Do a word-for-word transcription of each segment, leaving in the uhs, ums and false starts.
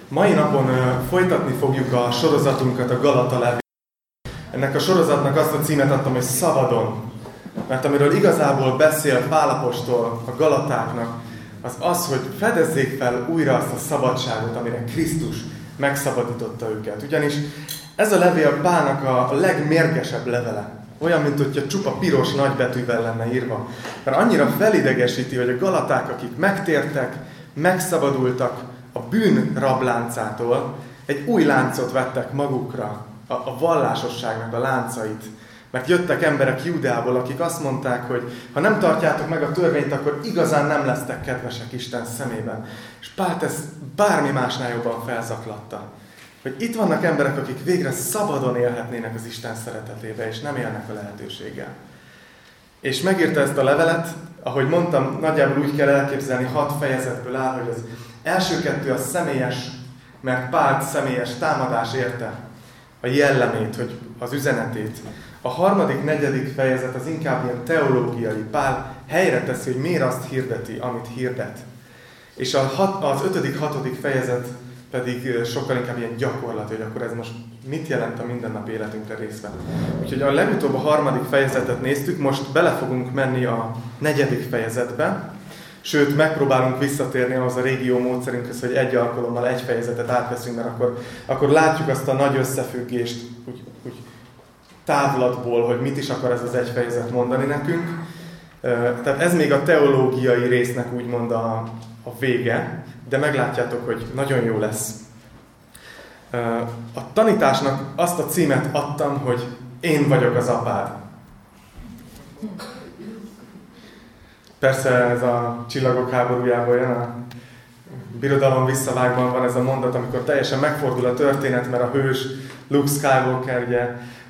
Mai napon folytatni fogjuk a sorozatunkat, a Galata levél. Ennek a sorozatnak azt a címet adtam, hogy Szabadon. Mert amiről igazából beszél Pál apostol a galatáknak, az az, hogy fedezzék fel újra azt a szabadságot, amire Krisztus megszabadította őket. Ugyanis ez a levél Pálnak a legmérgesebb levele. Olyan, mint hogyha csupa piros nagybetűvel lenne írva. Mert annyira felidegesíti, hogy a galaták, akik megtértek, megszabadultak a bűn rabláncától, egy új láncot vettek magukra, a, a vallásosságnak a láncait. Mert jöttek emberek Júdeából, akik azt mondták, hogy ha nem tartjátok meg a törvényt, akkor igazán nem lesztek kedvesek Isten szemében. És Pált ezt bármi másnál jobban felzaklatta. Hogy itt vannak emberek, akik végre szabadon élhetnének az Isten szeretetébe, és nem élnek a lehetőséggel. És megírta ezt a levelet, ahogy mondtam, nagyjából úgy kell elképzelni, hat fejezetből áll, hogy az első kettő a személyes, mert Pált személyes támadás érte a jellemét, hogy az üzenetét. A harmadik, negyedik fejezet az inkább ilyen teológiai. Pál helyre teszi, hogy miért azt hirdeti, amit hirdet. És a hat, az ötödik, hatodik fejezet pedig sokkal inkább ilyen gyakorlat, hogy akkor ez most mit jelent a mindennapi életünkre részben. Úgyhogy a legutóbb a harmadik fejezetet néztük, most bele fogunk menni a negyedik fejezetbe, sőt megpróbálunk visszatérni ahhoz a régió módszerünkhöz, hogy egy alkalommal egy fejezetet átveszünk, mert akkor, akkor látjuk azt a nagy összefüggést úgy, úgy távlatból, hogy mit is akar ez az egy fejezet mondani nekünk. Tehát ez még a teológiai résznek úgymond a, a vége, de meglátjátok, hogy nagyon jó lesz. A tanításnak azt a címet adtam, hogy én vagyok az apád. Persze ez a Csillagok háborújából jön, a Birodalom visszavágban van ez a mondat, amikor teljesen megfordul a történet, mert a hős Luke Skywalker ugye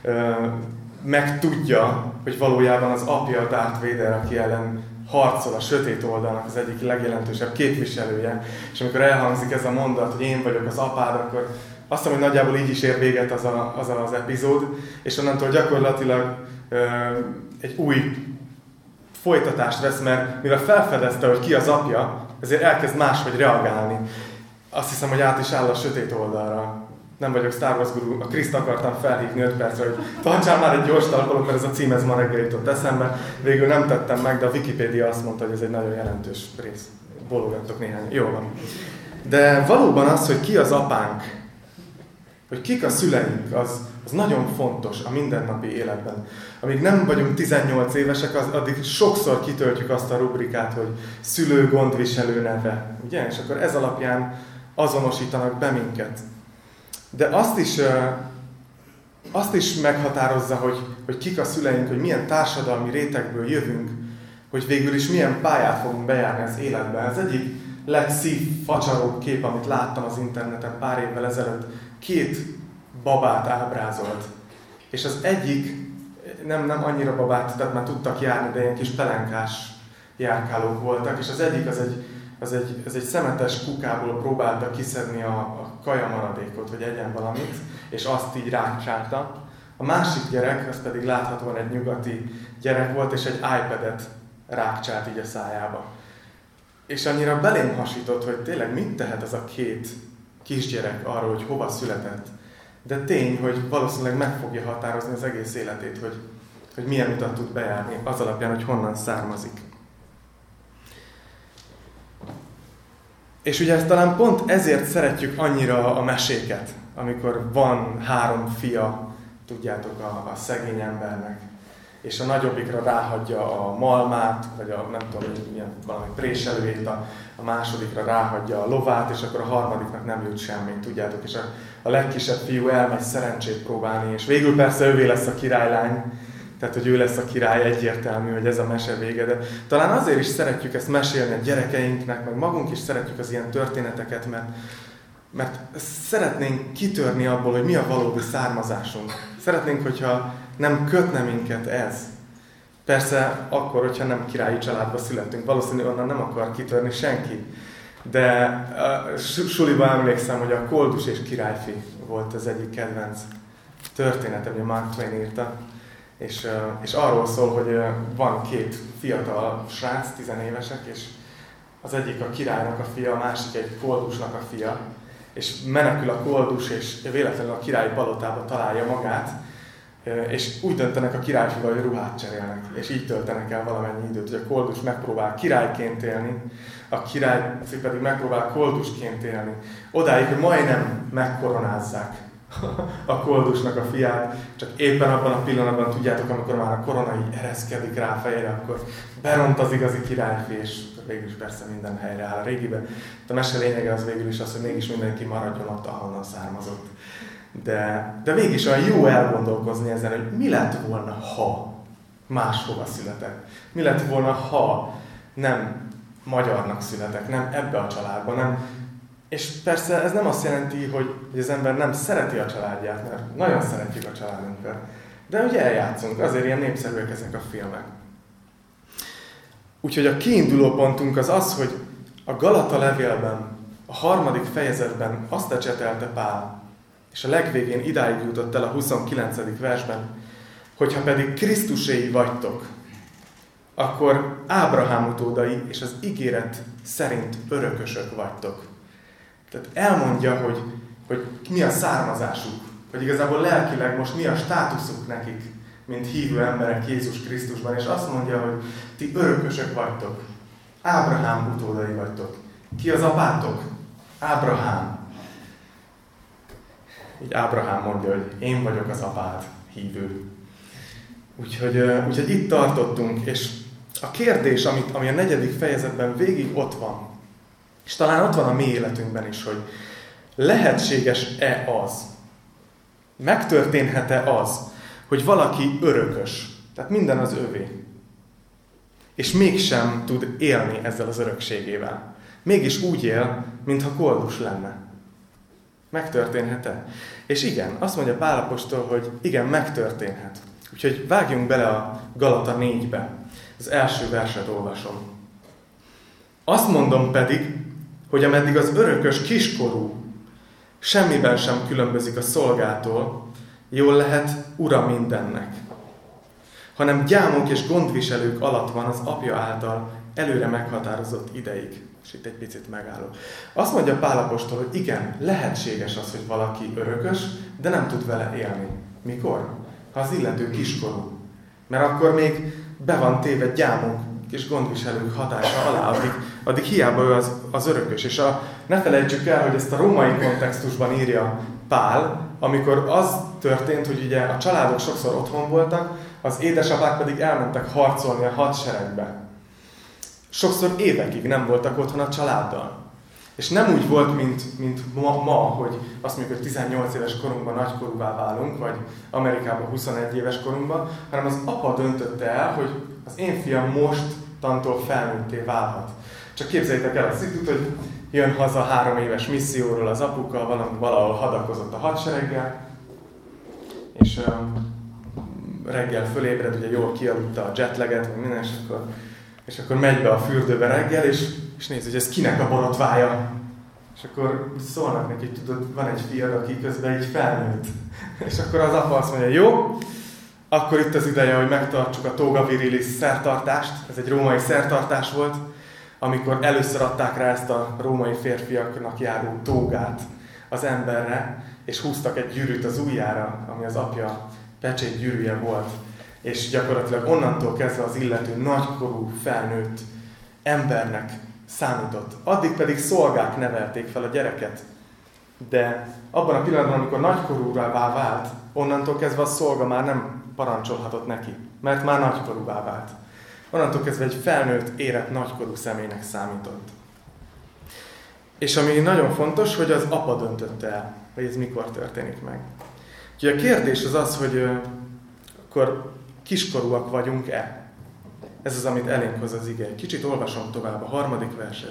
megtudja, hogy valójában az apja Darth Vader, aki ellen harcol a sötét oldalnak az egyik legjelentősebb képviselője. És amikor elhangzik ez a mondat, hogy én vagyok az apád, akkor azt hiszem, hogy nagyjából így is ér véget az a, az, az epizód, és onnantól gyakorlatilag ö, egy új folytatást vesz, mert mivel felfedezte, hogy ki az apja, ezért elkezd máshogy reagálni. Azt hiszem, hogy át is áll a sötét oldalra. Nem vagyok Star Wars guru, a Kriszt akartam felhívni öt percre, hogy tartsál már egy gyors talpalót, mert ez a cím ez ma reggel jutott eszembe. Végül nem tettem meg, de a Wikipédia azt mondta, hogy ez egy nagyon jelentős rész. Bólogattok néhány. Jó van. De valóban az, hogy ki az apánk, hogy kik a szüleink, az, az nagyon fontos a mindennapi életben. Amíg nem vagyunk tizennyolc évesek, az, addig sokszor kitöltjük azt a rubrikát, hogy szülő, gondviselő neve. Ugye? És akkor ez alapján azonosítanak be minket. De azt is, azt is meghatározza, hogy, hogy kik a szüleink, hogy milyen társadalmi rétegből jövünk, hogy végül is milyen pályát fogunk bejárni az életben. Az egyik legszívfacsaróbb kép, amit láttam az interneten pár évvel ezelőtt, két babát ábrázolt. És az egyik, nem, nem annyira babát, tehát már tudtak járni, de ilyen kis pelenkás járkálók voltak, és az egyik az egy Az egy, az egy szemetes kukából próbálta kiszedni a, a kaja maradékot, hogy egyen valamit, és azt így rákcsálta. A másik gyerek, az pedig láthatóan egy nyugati gyerek volt, és egy iPad-et rákcsált így a szájába. És annyira belém hasított, hogy tényleg mit tehet az a két kisgyerek arról, hogy hova született. De tény, hogy valószínűleg meg fogja határozni az egész életét, hogy, hogy milyen utat tud bejárni, az alapján, hogy honnan származik. És ugye ezt talán pont ezért szeretjük annyira a meséket, amikor van három fia, tudjátok, a, a szegény embernek, és a nagyobbikra ráhagyja a malmát, vagy a nem tudom, milyen valami préselőjét, a, a másodikra ráhagyja a lovát, és akkor a harmadiknak nem jut semmit, tudjátok, és a, a legkisebb fiú elmegy szerencsét próbálni, és végül persze ővé lesz a királylány, tehát, hogy ő lesz a király, egyértelmű, hogy ez a mese vége. De talán azért is szeretjük ezt mesélni a gyerekeinknek, meg magunk is szeretjük az ilyen történeteket, mert, mert szeretnénk kitörni abból, hogy mi a valódi származásunk. Szeretnénk, hogyha nem kötne minket ez. Persze akkor, hogyha nem királyi családba születünk. Valószínűleg onnan nem akar kitörni senki. De a suliban emlékszem, hogy a Koldus és királyfi volt az egyik kedvenc történetem, hogy Mark Twain írta. És, és arról szól, hogy van két fiatal srác, tizenévesek, és az egyik a királynak a fia, a másik egy koldusnak a fia. és menekül a koldus, és véletlenül a királyi palotába találja magát, és úgy döntenek a királyfival, hogy ruhát cserélnek, és így töltenek el valamennyi időt, hogy a koldus megpróbál királyként élni, a király pedig megpróbál koldusként élni. Odáig, hogy majdnem megkoronázzák a koldusnak a fiát, csak éppen abban a pillanatban, tudjátok, amikor már a korona így ereszkedik rá a fejére, akkor beront az igazi királyfi, és végül is persze minden helyre áll a régiben. A mese lényege az végül is az, hogy mégis mindenki maradjon ott, ahonnan származott. De, de mégis olyan jó elgondolkozni ezen, hogy mi lett volna, ha máshova születek. Mi lett volna, ha nem magyarnak születek, nem ebbe a családba, nem. És persze ez nem azt jelenti, hogy, hogy az ember nem szereti a családját, mert nagyon szeretjük a családunkat. De ugye eljátszunk, azért ilyen népszerűek ezek a filmek. Úgyhogy a kiinduló pontunk az az, hogy a Galata levélben, a harmadik fejezetben azt ecsetelte Pál, és a legvégén idáig jutott el a huszonkilencedik versben, hogyha pedig Krisztuséi vagytok, akkor Ábrahám utódai és az ígéret szerint örökösök vagytok. Tehát elmondja, hogy, hogy mi a származásuk, hogy igazából lelkileg most mi a státuszuk nekik, mint hívő emberek Jézus Krisztusban, és azt mondja, hogy ti örökösök vagytok, Ábrahám utódai vagytok. Ki az apátok? Ábrahám. Így Ábrahám mondja, hogy én vagyok az apád, hívő. Úgyhogy, úgyhogy itt tartottunk, és a kérdés, amit, ami a negyedik fejezetben végig ott van, és talán ott van a mi életünkben is, hogy lehetséges-e az, megtörténhet-e az, hogy valaki örökös, tehát minden az övé, és mégsem tud élni ezzel az örökségével. Mégis úgy él, mintha koldus lenne. Megtörténhet-e? És igen, azt mondja Pál apostol, hogy igen, megtörténhet. Úgyhogy vágjunk bele a Galata négybe. Az első verset olvasom. Azt mondom pedig, hogy ameddig az örökös kiskorú semmiben sem különbözik a szolgától, jól lehet ura mindennek, hanem gyámok és gondviselők alatt van az apja által előre meghatározott ideig. És itt egy picit megállok. Azt mondja Pál apostol, hogy igen, lehetséges az, hogy valaki örökös, de nem tud vele élni. Mikor? Ha az illető kiskorú. Mert akkor még be van téve gyámok és gondviselők hatása alá, addig, addig hiába ő az, az örökös. És a, ne felejtsük el, hogy ezt a római kontextusban írja Pál, amikor az történt, hogy ugye a családok sokszor otthon voltak, az édesapák pedig elmentek harcolni a hadseregbe. Sokszor évekig nem voltak otthon a családdal. És nem úgy volt, mint, mint ma, ma, hogy azt mondjuk, hogy tizennyolc éves korunkban nagykorúvá válunk, vagy Amerikában huszonegy éves korunkban, hanem az apa döntötte el, hogy az én fiam mostantól felnőtté válhat. Csak képzeljétek el a szitut, hogy jön haza három éves misszióról az apuka, valahol hadakozott a hadsereggel, és uh, reggel fölébred, ugye jól kialudta a jetlaget, vagy minden, és akkor, és akkor megy be a fürdőbe reggel, és, és néz, hogy ez kinek a borotvája. És akkor szólnak neki, hogy tudod, van egy fiad, aki közben így felnőtt. És akkor az apa azt mondja, jó, akkor itt az ideje, hogy megtartsuk a toga virilis szertartást. Ez egy római szertartás volt, amikor először adták rá ezt a római férfiaknak járó tógát az emberre, és húztak egy gyűrűt az ujjára, ami az apja pecsét gyűrűje volt. És gyakorlatilag onnantól kezdve az illető nagykorú, felnőtt embernek számított. Addig pedig szolgák nevelték fel a gyereket. De abban a pillanatban, amikor nagykorúvá vált, onnantól kezdve a szolga már nem parancsolhatott neki, mert már nagykorúvá vált. Onnantól kezdve egy felnőtt, érett, nagykorú személynek számított. És ami nagyon fontos, hogy az apa döntötte el, hogy ez mikor történik meg. Úgyhogy a kérdés az az, hogy uh, akkor kiskorúak vagyunk-e? Ez az, amit elénk hoz az ige. Kicsit olvasom tovább a harmadik verset.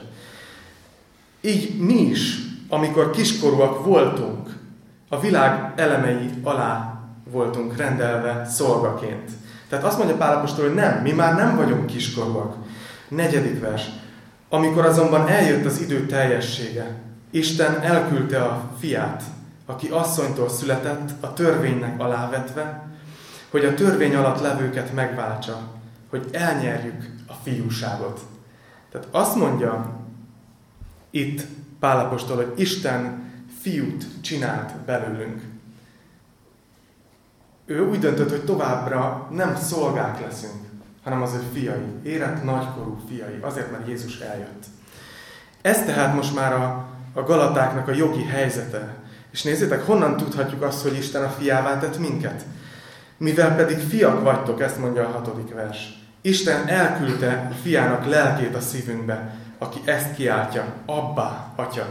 Így mi is, amikor kiskorúak voltunk, a világ elemei alá voltunk rendelve szolgaként. Tehát azt mondja Pál apostol, hogy nem, mi már nem vagyunk kiskorúak. Negyedik vers. Amikor azonban eljött az idő teljessége, Isten elküldte a fiát, aki asszonytól született, a törvénynek alávetve, hogy a törvény alatt levőket megváltsa, hogy elnyerjük a fiúságot. Tehát azt mondja itt Pál apostol, hogy Isten fiút csinált belőlünk. Ő úgy döntött, hogy továbbra nem szolgák leszünk, hanem az ő fiai, érett nagykorú fiai, azért, mert Jézus eljött. Ez tehát most már a, a galatáknak a jogi helyzete. És nézzétek, honnan tudhatjuk azt, hogy Isten a fiává tett minket? Mivel pedig fiak vagytok, ezt mondja a hatodik vers. Isten elküldte a fiának lelkét a szívünkbe, aki ezt kiáltja, Abbá, Atya.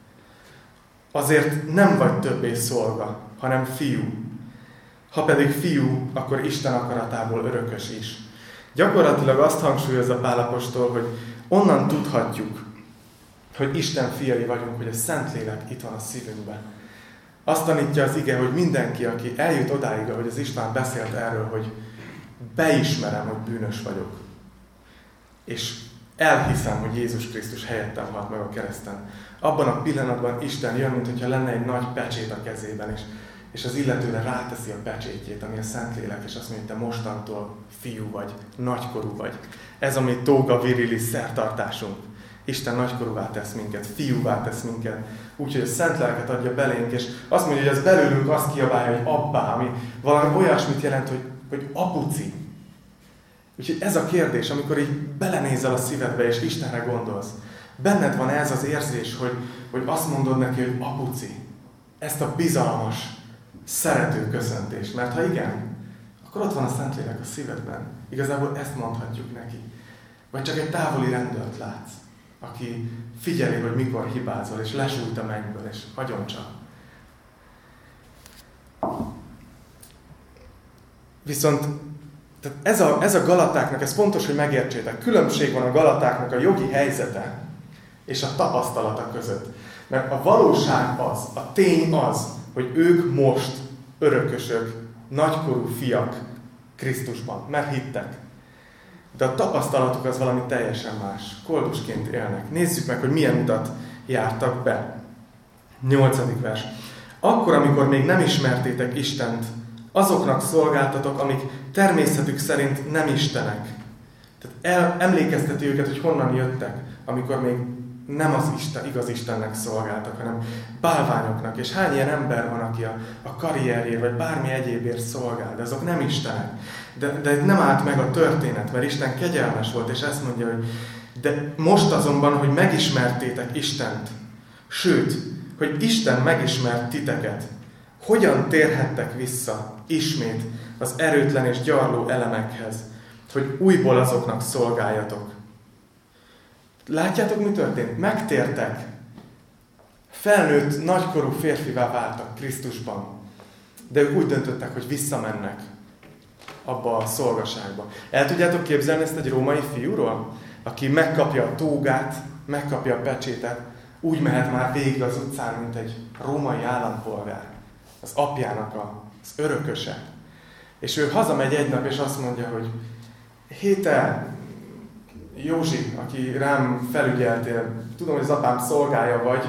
Azért nem vagy többé szolga, hanem fiú. Ha pedig fiú, akkor Isten akaratából örökös is. Gyakorlatilag azt hangsúlyozza Pál apostol, hogy onnan tudhatjuk, hogy Isten fiai vagyunk, hogy a Szentlélek itt van a szívünkben. Azt tanítja az ige, hogy mindenki, aki eljut odáig, ahogy az István beszélt erről, hogy beismerem, hogy bűnös vagyok. És elhiszem, hogy Jézus Krisztus helyettem halt meg a kereszten. Abban a pillanatban Isten jön, mintha lenne egy nagy pecsét a kezében, és, és az illetőre ráteszi a pecsétjét, ami a Szentlélek, és azt mondja, hogy te mostantól fiú vagy, nagykorú vagy. Ez a mi toga virilis szertartásunk. Isten nagykorúvá tesz minket, fiúvá tesz minket, úgyhogy a Szent Lelket adja belénk, és azt mondja, hogy ez belőlünk azt kiabálja, hogy abbá, ami valami olyasmit jelent, hogy, hogy apuci. Úgyhogy ez a kérdés, amikor így belenézel a szívedbe, és Istenre gondolsz, benned van ez az érzés, hogy, hogy azt mondod neki, hogy apuci. Ezt a bizalmas, szerető köszöntést. Mert ha igen, akkor ott van a Szentlélek a szívedben. Igazából ezt mondhatjuk neki. Vagy csak egy távoli rendőrt látsz, aki figyeli, hogy mikor hibázol, és lesújt a mennyből, és agyoncsa. Viszont tehát ez, a, ez a galatáknak, ez fontos, hogy megértsétek. Különbség van a galatáknak a jogi helyzete és a tapasztalata között. Mert a valóság az, a tény az, hogy ők most örökösök, nagykorú fiak Krisztusban, mert hittek. De a tapasztalatuk az valami teljesen más. Koldusként élnek. Nézzük meg, hogy milyen utat jártak be. Nyolcadik vers. Akkor, amikor még nem ismertétek Istent, azoknak szolgáltatok, amik természetük szerint nem istenek. Tehát el, emlékezteti őket, hogy honnan jöttek, amikor még nem az Isten, igaz Istennek szolgáltak, hanem bálványoknak. És hány ilyen ember van, aki a, a karrierjért, vagy bármi egyébért szolgál, de azok nem istenek. De, de nem állt meg a történet, mert Isten kegyelmes volt, és ezt mondja, hogy de most azonban, hogy megismertétek Istent, sőt, hogy Isten megismert titeket, hogyan térhettek vissza ismét az erőtlen és gyarló elemekhez, hogy újból azoknak szolgáljatok. Látjátok, mi történt? Megtértek. Felnőtt, nagykorú férfivá váltak Krisztusban. De ők úgy döntöttek, hogy visszamennek abba a szolgaságba. El tudjátok képzelni ezt egy római fiúról? Aki megkapja a tógát, megkapja a pecsétet, úgy mehet már végig az utcán, mint egy római állampolgár. Az apjának a, az örököse. És ő hazamegy egy nap, és azt mondja, hogy hé te, Józsi, aki rám felügyeltél, tudom, hogy az apám szolgája vagy,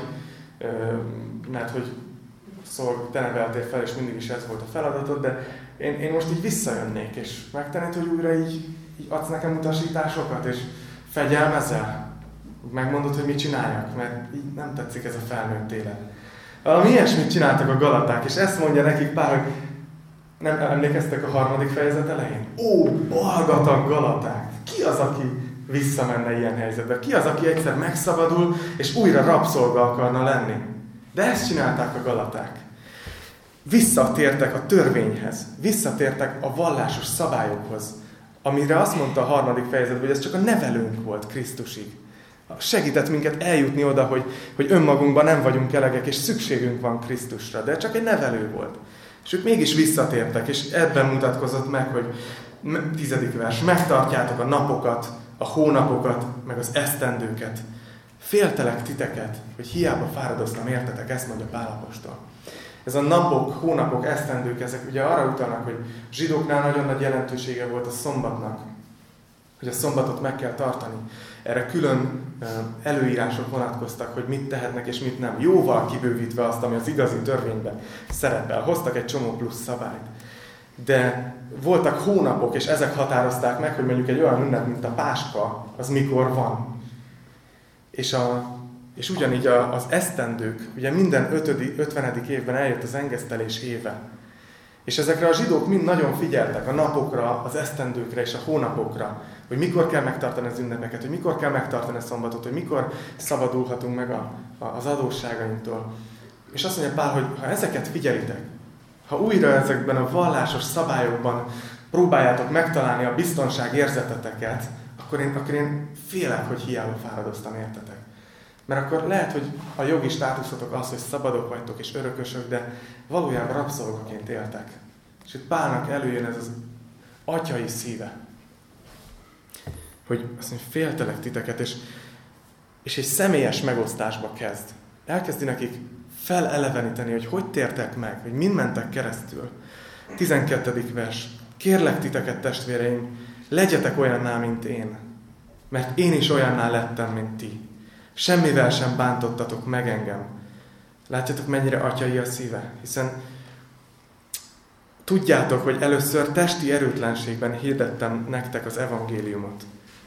mert hogy szolg, te neveltél fel, és mindig is ez volt a feladatod, de én, én most így visszajönnék, és megtennéd, hogy újra így, így adsz nekem utasításokat, és fegyelmezel. Megmondod, hogy mit csináljak, mert így nem tetszik ez a felnőtt élet. Valami ilyesmit csináltak a galaták, és ezt mondja nekik Pál, hogy nem emlékeztek a harmadik fejezet elején? Ó, balgatag galaták! Ki az, aki visszamenne ilyen helyzetbe? Ki az, aki egyszer megszabadul, és újra rabszolga akarna lenni? De ezt csinálták a galaták. Visszatértek a törvényhez, visszatértek a vallásos szabályokhoz, amire azt mondta a harmadik fejezetben, hogy ez csak a nevelőnk volt Krisztusig. Segített minket eljutni oda, hogy, hogy önmagunkban nem vagyunk elegek, és szükségünk van Krisztusra, de csak egy nevelő volt. És ők mégis visszatértek, és ebben mutatkozott meg, hogy tizedik vers, megtartjátok a napokat, a hónapokat, meg az esztendőket. Féltelek titeket, hogy hiába fáradoztam, értetek, ezt mondja Pál apostol. Ez a napok, hónapok, esztendők, ezek ugye arra utalnak, hogy zsidóknál nagyon nagy jelentősége volt a szombatnak, hogy a szombatot meg kell tartani. Erre külön előírások vonatkoztak, hogy mit tehetnek és mit nem. Jóval kibővítve azt, ami az igazi törvényben szerepel. Hoztak egy csomó plusz szabályt. De voltak hónapok, és ezek határozták meg, hogy mondjuk egy olyan ünnep, mint a Páska, az mikor van. És a, És ugyanígy az esztendők, ugye minden ötödik, ötvenedik évben eljött az engesztelés éve. És ezekre a zsidók mind nagyon figyeltek, a napokra, az esztendőkre és a hónapokra, hogy mikor kell megtartani az ünnepeket, hogy mikor kell megtartani a szombatot, hogy mikor szabadulhatunk meg a, a, az adósságainktól. És azt mondja Pál, hogy ha ezeket figyelitek, ha újra ezekben a vallásos szabályokban próbáljátok megtalálni a biztonság érzeteteket, akkor én, akkor én félek, hogy hiába fáradoztam értetek. Mert akkor lehet, hogy a jogi státuszotok az, hogy szabadok vagytok és örökösök, de valójában rabszolgaként éltek. És itt Pálnak előjön ez az atyai szíve. Hogy azt mondja, féltelek titeket, és, és egy személyes megosztásba kezd. Elkezdi nekik feleleveníteni, hogy hogy tértek meg, hogy mind mentek keresztül. tizenkettedik vers. Kérlek titeket, testvéreim, legyetek olyanná, mint én, mert én is olyanná lettem, mint ti. Semmivel sem bántottatok meg engem. Látjátok, mennyire atyai a szíve? Hiszen tudjátok, hogy először testi erőtlenségben hirdettem nektek az evangéliumot.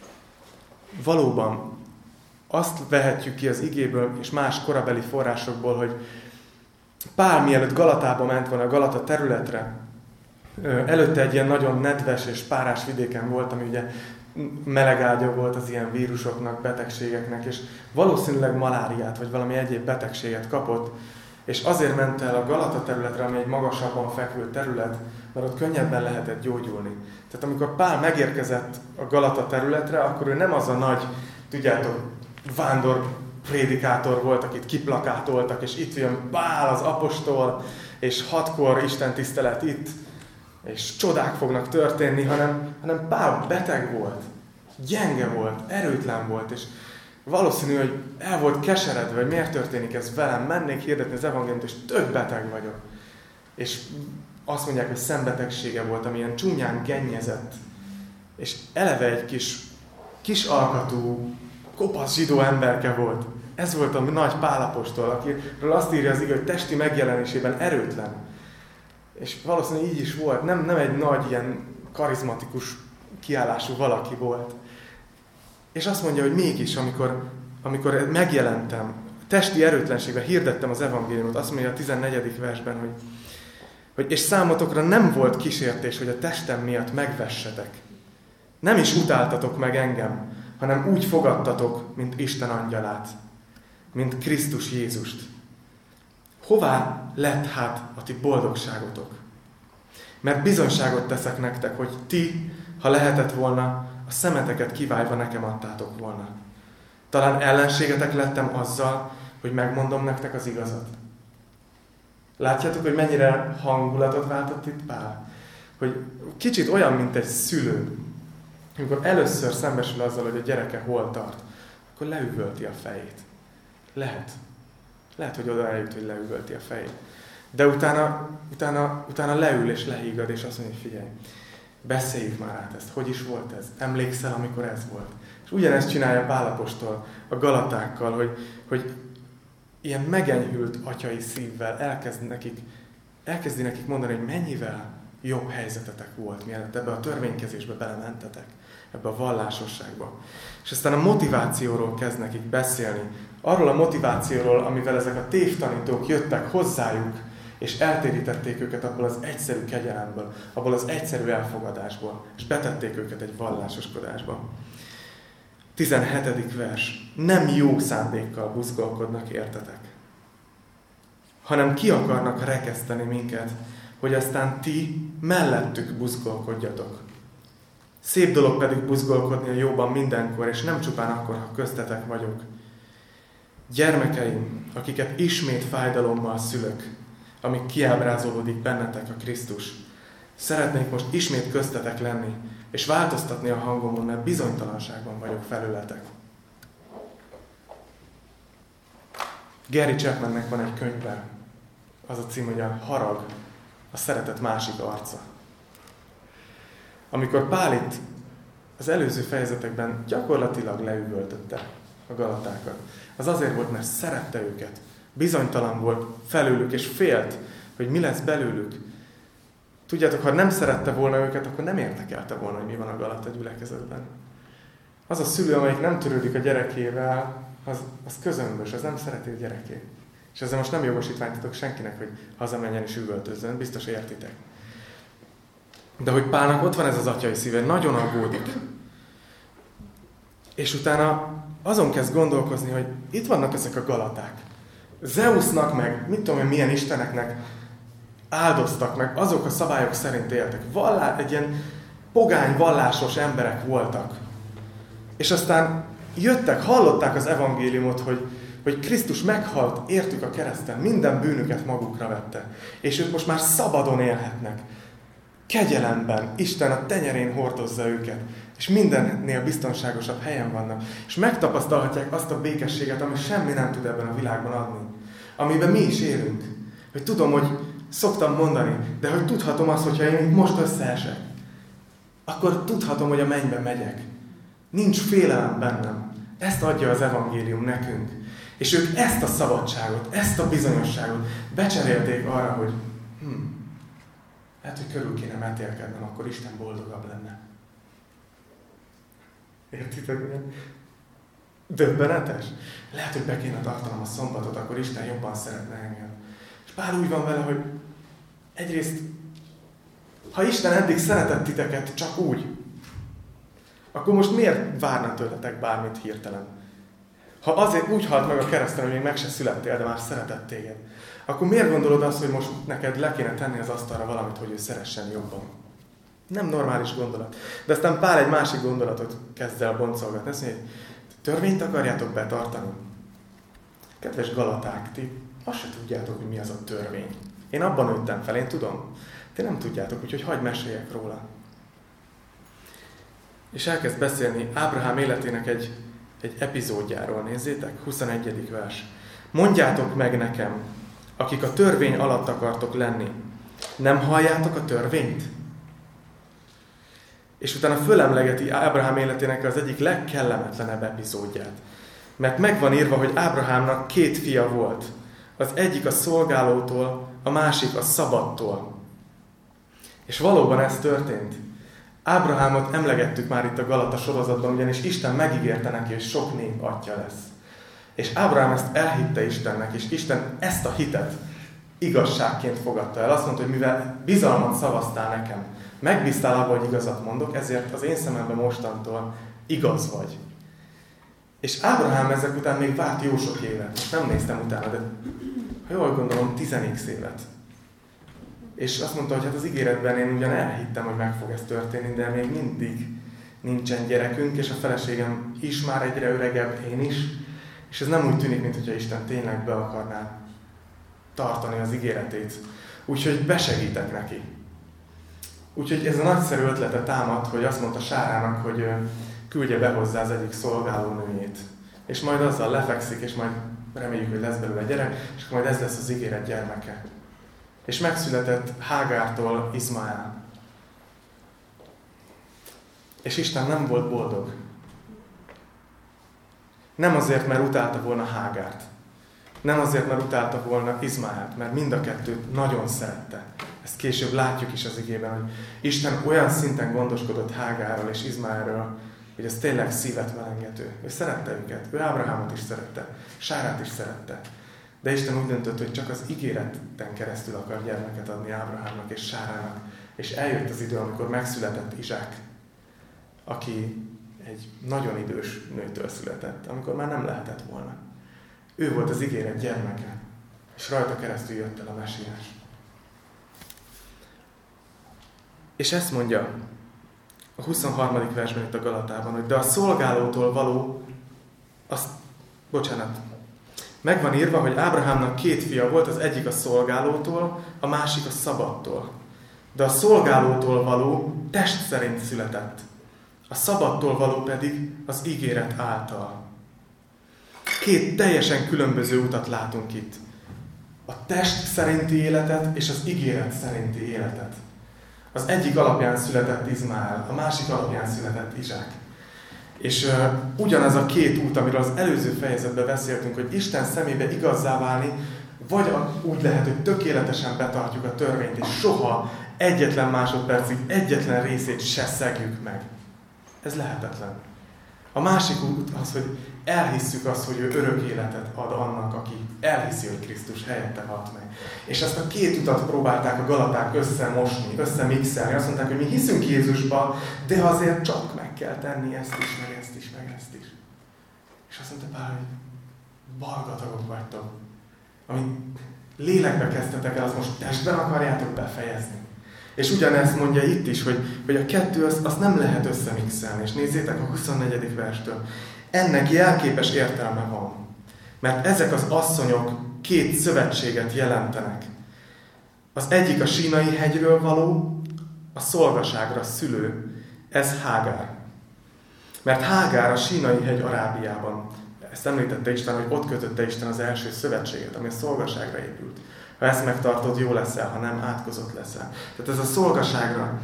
Valóban azt vehetjük ki az igéből és más korabeli forrásokból, hogy Pál mielőtt Galatába ment volna, a Galata területre, előtte egy ilyen nagyon nedves és párás vidéken volt, ami ugye melegágya volt az ilyen vírusoknak, betegségeknek, és valószínűleg maláriát, vagy valami egyéb betegséget kapott, és azért ment el a Galata területre, ami egy magasabban fekvő terület, mert ott könnyebben lehetett gyógyulni. Tehát amikor Pál megérkezett a Galata területre, akkor ő nem az a nagy, tudjátok, vándor prédikátor volt, akit kiplakátoltak, és itt jön Pál az apostol, és hatkor Isten tisztelet itt, és csodák fognak történni, hanem, hanem Pál beteg volt, gyenge volt, erőtlen volt, és valószínű, hogy el volt keseredve, hogy miért történik ez velem, mennék hirdetni az evangéliumot, és tök beteg vagyok. És azt mondják, hogy szembetegsége volt, ami ilyen csúnyán gennyezett, és eleve egy kis, kis alkatú, kopasz zsidó emberke volt. Ez volt a nagy Pál apostol, akiről azt írja az ige, hogy testi megjelenésében erőtlen. És valószínűleg így is volt, nem, nem egy nagy, ilyen karizmatikus kiállású valaki volt. És azt mondja, hogy mégis, amikor, amikor megjelentem, testi erőtlenségben hirdettem az evangéliumot, azt mondja a tizennegyedik versben, hogy, hogy és számotokra nem volt kísértés, hogy a testem miatt megvessetek. Nem is utáltatok meg engem, hanem úgy fogadtatok, mint Isten angyalát, mint Krisztus Jézust. Hová lett hát a ti boldogságotok? Mert bizonyságot teszek nektek, hogy ti, ha lehetett volna, a szemeteket kiválva nekem adtátok volna. Talán ellenségetek lettem azzal, hogy megmondom nektek az igazat. Látjátok, hogy mennyire hangulatot váltott itt Pál? Hogy kicsit olyan, mint egy szülő. Amikor először szembesül azzal, hogy a gyereke hol tart, akkor leüvölti a fejét. Lehet. Lehet, hogy oda eljut, hogy leüvölti a fejét. De utána, utána, utána leül és lehígad, és azt mondja, hogy figyelj, beszéljük már át ezt. Hogy is volt ez? Emlékszel, amikor ez volt? És ugyanezt csinálja Pál apostol a galatákkal, hogy, hogy ilyen megenyhült atyai szívvel elkezd nekik, elkezdi nekik mondani, hogy mennyivel jobb helyzetetek volt, mielőtt ebbe a törvénykezésbe belementetek, ebbe a vallásosságba. És aztán a motivációról kezd nekik beszélni. Arról a motivációról, amivel ezek a tévtanítók jöttek hozzájuk, és eltérítették őket abból az egyszerű kegyelemből, abból az egyszerű elfogadásból, és betették őket egy vallásoskodásba. tizenhetedik vers. Nem jó szándékkal buzgolkodnak, értetek, hanem ki akarnak rekeszteni minket, hogy aztán ti mellettük buzgolkodjatok. Szép dolog pedig buzgolkodni a jóban mindenkor, és nem csupán akkor, ha köztetek vagyok. Gyermekeim, akiket ismét fájdalommal szülök, amíg kiábrázolódik bennetek a Krisztus, szeretnék most ismét köztetek lenni, és változtatni a hangomon, mert bizonytalanságban vagyok felületek. Gary Chapmannek van egy könyve, az a cím, hogy a harag, a szeretet másik arca. Amikor Pál itt az előző fejezetekben gyakorlatilag leüvöltötte a galatákat, az azért volt, mert szerette őket. Bizonytalan volt felőlük, és félt, hogy mi lesz belőlük. Tudjátok, ha nem szerette volna őket, akkor nem érdekelte volna, hogy mi van a Galata gyülekezetben. Az a szülő, amelyik nem törődik a gyerekével, az, az közömbös, az nem szereti a gyerekét. És ezzel most nem jogosítványt adok senkinek, hogy hazamenjen és üvöltözzön, biztos értitek. De hogy Pálnak ott van ez az atyai szíve, nagyon aggódik. És utána azon kezd gondolkozni, hogy itt vannak ezek a galaták. Zeusnak meg, mit tudom én, milyen isteneknek áldoztak meg, azok a szabályok szerint éltek. Vallá, egy ilyen pogány, vallásos emberek voltak. És aztán jöttek, hallották az evangéliumot, hogy, hogy Krisztus meghalt, értük a kereszten, minden bűnüket magukra vette. És ők most már szabadon élhetnek. Kegyelemben, Isten a tenyerén hordozza őket. És mindennél biztonságosabb helyen vannak. És megtapasztalhatják azt a békességet, ami semmi nem tud ebben a világban adni. Amiben mi is élünk. Hogy tudom, hogy szoktam mondani, de hogy tudhatom azt, hogyha én most összeesek, akkor tudhatom, hogy a mennybe megyek. Nincs félelem bennem. Ezt adja az evangélium nekünk. És ők ezt a szabadságot, ezt a bizonyosságot becserélték arra, hogy hm, lehet, hogy körül kéne metélkednem, akkor Isten boldogabb lenne. Értitek milyen? Döbbenetes? Lehet, hogy be kéne tartanom a szombatot, akkor Isten jobban szeretne engem. És Pál úgy van vele, hogy egyrészt, ha Isten eddig szeretett titeket csak úgy, akkor most miért várna tőletek bármit hirtelen? Ha azért úgy halt meg a kereszten, hogy még meg se születtél, de már szeretett téged, akkor miért gondolod azt, hogy most neked le kéne tenni az asztalra valamit, hogy ő szeressen jobban? Nem normális gondolat. De aztán Pál egy másik gondolatot kezd el boncolgatni. Azt mondja, hogy törvényt akarjátok betartani? Kedves galaták, ti azt se tudjátok, hogy mi az a törvény. Én abban nőttem fel, én tudom. Ti nem tudjátok, úgyhogy hagyd meséljek róla. És elkezd beszélni Ábrahám életének egy, egy epizódjáról. Nézzétek, huszonegyedik vers. Mondjátok meg nekem, akik a törvény alatt akartok lenni, nem halljátok a törvényt? És utána fölemlegeti Ábrahám életének az egyik legkellemetlenebb epizódját. Mert megvan írva, hogy Ábrahámnak két fia volt. Az egyik a szolgálótól, a másik a szabadtól. És valóban ez történt. Ábrahámot emlegettük már itt a Galata sorozatban, ugyanis Isten megígérte neki, hogy sok nép atya lesz. És Ábrahám ezt elhitte Istennek, és Isten ezt a hitet igazságként fogadta el. Azt mondta, hogy mivel bizalmat szavaztál nekem, megbíztál abban, hogy igazat mondok, ezért az én szememben mostantól igaz vagy. És Ábrahám ezek után még várt jó sok évet. Most nem néztem utána, de ha jól gondolom, tizenék évet. És azt mondta, hogy hát az ígéretben én ugyan elhittem, hogy meg fog ez történni, de még mindig nincsen gyerekünk, és a feleségem is már egyre öregebb, én is. És ez nem úgy tűnik, mintha Isten tényleg be akarná tartani az ígéretét. Úgyhogy besegítek neki. Úgyhogy ez a nagyszerű ötlete támad, hogy azt mondta Sárának, hogy küldje be hozzá az egyik szolgálónőjét. És majd azzal lefekszik, és majd reméljük, hogy lesz belőle gyerek, és akkor majd ez lesz az ígéret gyermeke. És megszületett Hágártól Izmael. És Isten nem volt boldog. Nem azért, mert utálta volna Hágárt. Nem azért, mert utálta volna Izmaelt, mert mind a kettőt nagyon szerette. Ezt később látjuk is az igében, hogy Isten olyan szinten gondoskodott Hágárról és Izmaelről, hogy ez tényleg szívet melengető. Ő szerette őket, ő Ábrahámot is szerette, Sárát is szerette. De Isten úgy döntött, hogy csak az ígéreten keresztül akar gyermeket adni Ábrahámnak és Sárának. És eljött az idő, amikor megszületett Izsák, aki egy nagyon idős nőtől született, amikor már nem lehetett volna. Ő volt az ígéret gyermeke, és rajta keresztül jött el a mesiás. És ezt mondja a huszonharmadik versben itt a Galatában, hogy de a szolgálótól való, azt, bocsánat, meg van írva, hogy Ábrahámnak két fia volt, az egyik a szolgálótól, a másik a szabadtól. De a szolgálótól való test szerint született, a szabadtól való pedig az ígéret által. Két teljesen különböző utat látunk itt. A test szerinti életet és az ígéret szerinti életet. Az egyik alapján született Izmael, a másik alapján született Izsák. És uh, ugyanaz a két út, amiről az előző fejezetben beszéltünk, hogy Isten szemébe igazzá válni, vagy úgy lehet, hogy tökéletesen betartjuk a törvényt, és soha egyetlen másodpercig, egyetlen részét se szegjük meg. Ez lehetetlen. A másik út az, hogy elhisszük azt, hogy ő örök életet ad annak, aki elhiszi, hogy Krisztus helyette halt meg. És ezt a két utat próbálták a galaták összemosni, összemixelni. Azt mondták, hogy mi hiszünk Jézusba, de azért csak meg kell tenni ezt is, meg ezt is, meg ezt is. És azt mondta Pál, hogy balgatagok vagytok. Amit lélekbe kezdtetek el, az most testben akarjátok befejezni. És ugyanezt mondja itt is, hogy, hogy a kettő azt, azt nem lehet összemixelni. És nézzétek a huszonnegyedik verstől. Ennek jelképes értelme van. Mert ezek az asszonyok két szövetséget jelentenek. Az egyik a Sínai hegyről való, a szolgaságra szülő. Ez Hágár. Mert Hágár a Sínai hegy Arábiában. Ezt említette Isten, hogy ott kötötte Isten az első szövetséget, ami a szolgaságra épült. Ha ezt megtartod, jó leszel, ha nem, átkozott leszel. Tehát ez a szolgaságra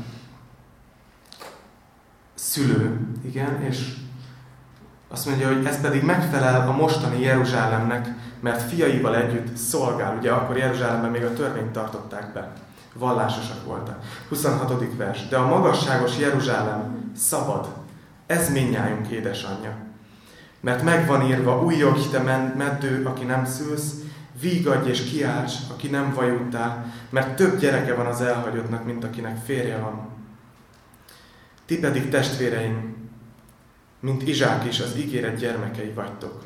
szülő, igen, és azt mondja, hogy ez pedig megfelel a mostani Jeruzsálemnek, mert fiaival együtt szolgál. Ugye akkor Jeruzsálemben még a törvényt tartották be. Vallásosak voltak. huszonhatodik vers. De a magasságos Jeruzsálem szabad. Ez mindnyájunk édesanyja. Mert megvan írva, újjogj te meddő, aki nem szülsz, vígadj és kiálts, aki nem vajultál, mert több gyereke van az elhagyottnak, mint akinek férje van. Ti pedig testvéreim, mint Izsák is, az ígéret gyermekei vagytok.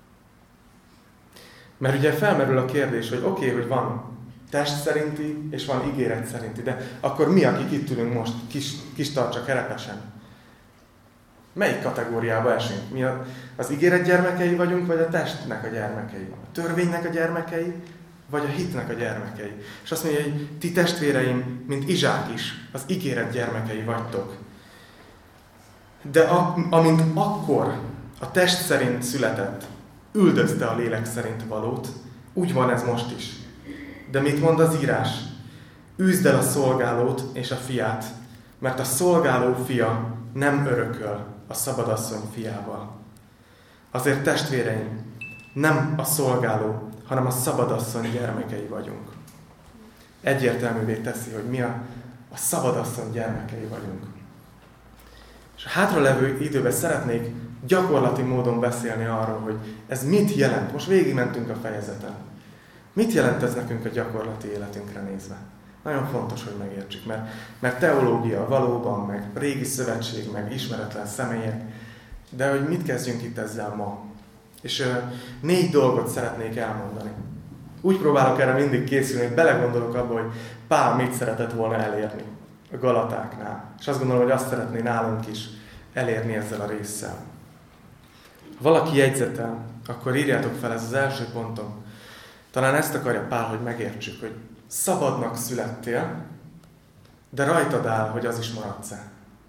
Mert ugye felmerül a kérdés, hogy oké, okay, hogy van test szerinti, és van ígéret szerinti, de akkor mi, akik itt ülünk most, kis, kis tartsa kerepesen? Melyik kategóriába esünk? Mi az ígéret gyermekei vagyunk, vagy a testnek a gyermekei? A törvénynek a gyermekei, vagy a hitnek a gyermekei? És azt mondja, hogy ti testvéreim, mint Izsák is, az ígéret gyermekei vagytok. De a, amint akkor a test szerint született, üldözte a lélek szerint valót, úgy van ez most is. De mit mond az írás? Üzd el a szolgálót és a fiát, mert a szolgáló fia nem örököl a szabadasszony fiával. Azért testvéreim, nem a szolgáló, hanem a szabadasszony gyermekei vagyunk. Egyértelművé teszi, hogy mi a, a szabadasszony gyermekei vagyunk. És a hátralevő időben szeretnék gyakorlati módon beszélni arról, hogy ez mit jelent. Most végigmentünk a fejezeten. Mit jelent ez nekünk a gyakorlati életünkre nézve? Nagyon fontos, hogy megértsük, mert, mert teológia valóban, meg régi szövetség, meg ismeretlen személyek, de hogy mit kezdjünk itt ezzel ma? És uh, négy dolgot szeretnék elmondani. Úgy próbálok erre mindig készülni, hogy belegondolok abba, hogy Pál mit szeretett volna elérni a Galatáknál. És azt gondolom, hogy azt szeretné nálunk is elérni ezzel a résszel. Ha valaki jegyzetel, akkor írjátok fel, ez az első pontom. Talán ezt akarja Pál, hogy megértsük, hogy szabadnak születtél, de rajtad áll, hogy az is maradsz-e.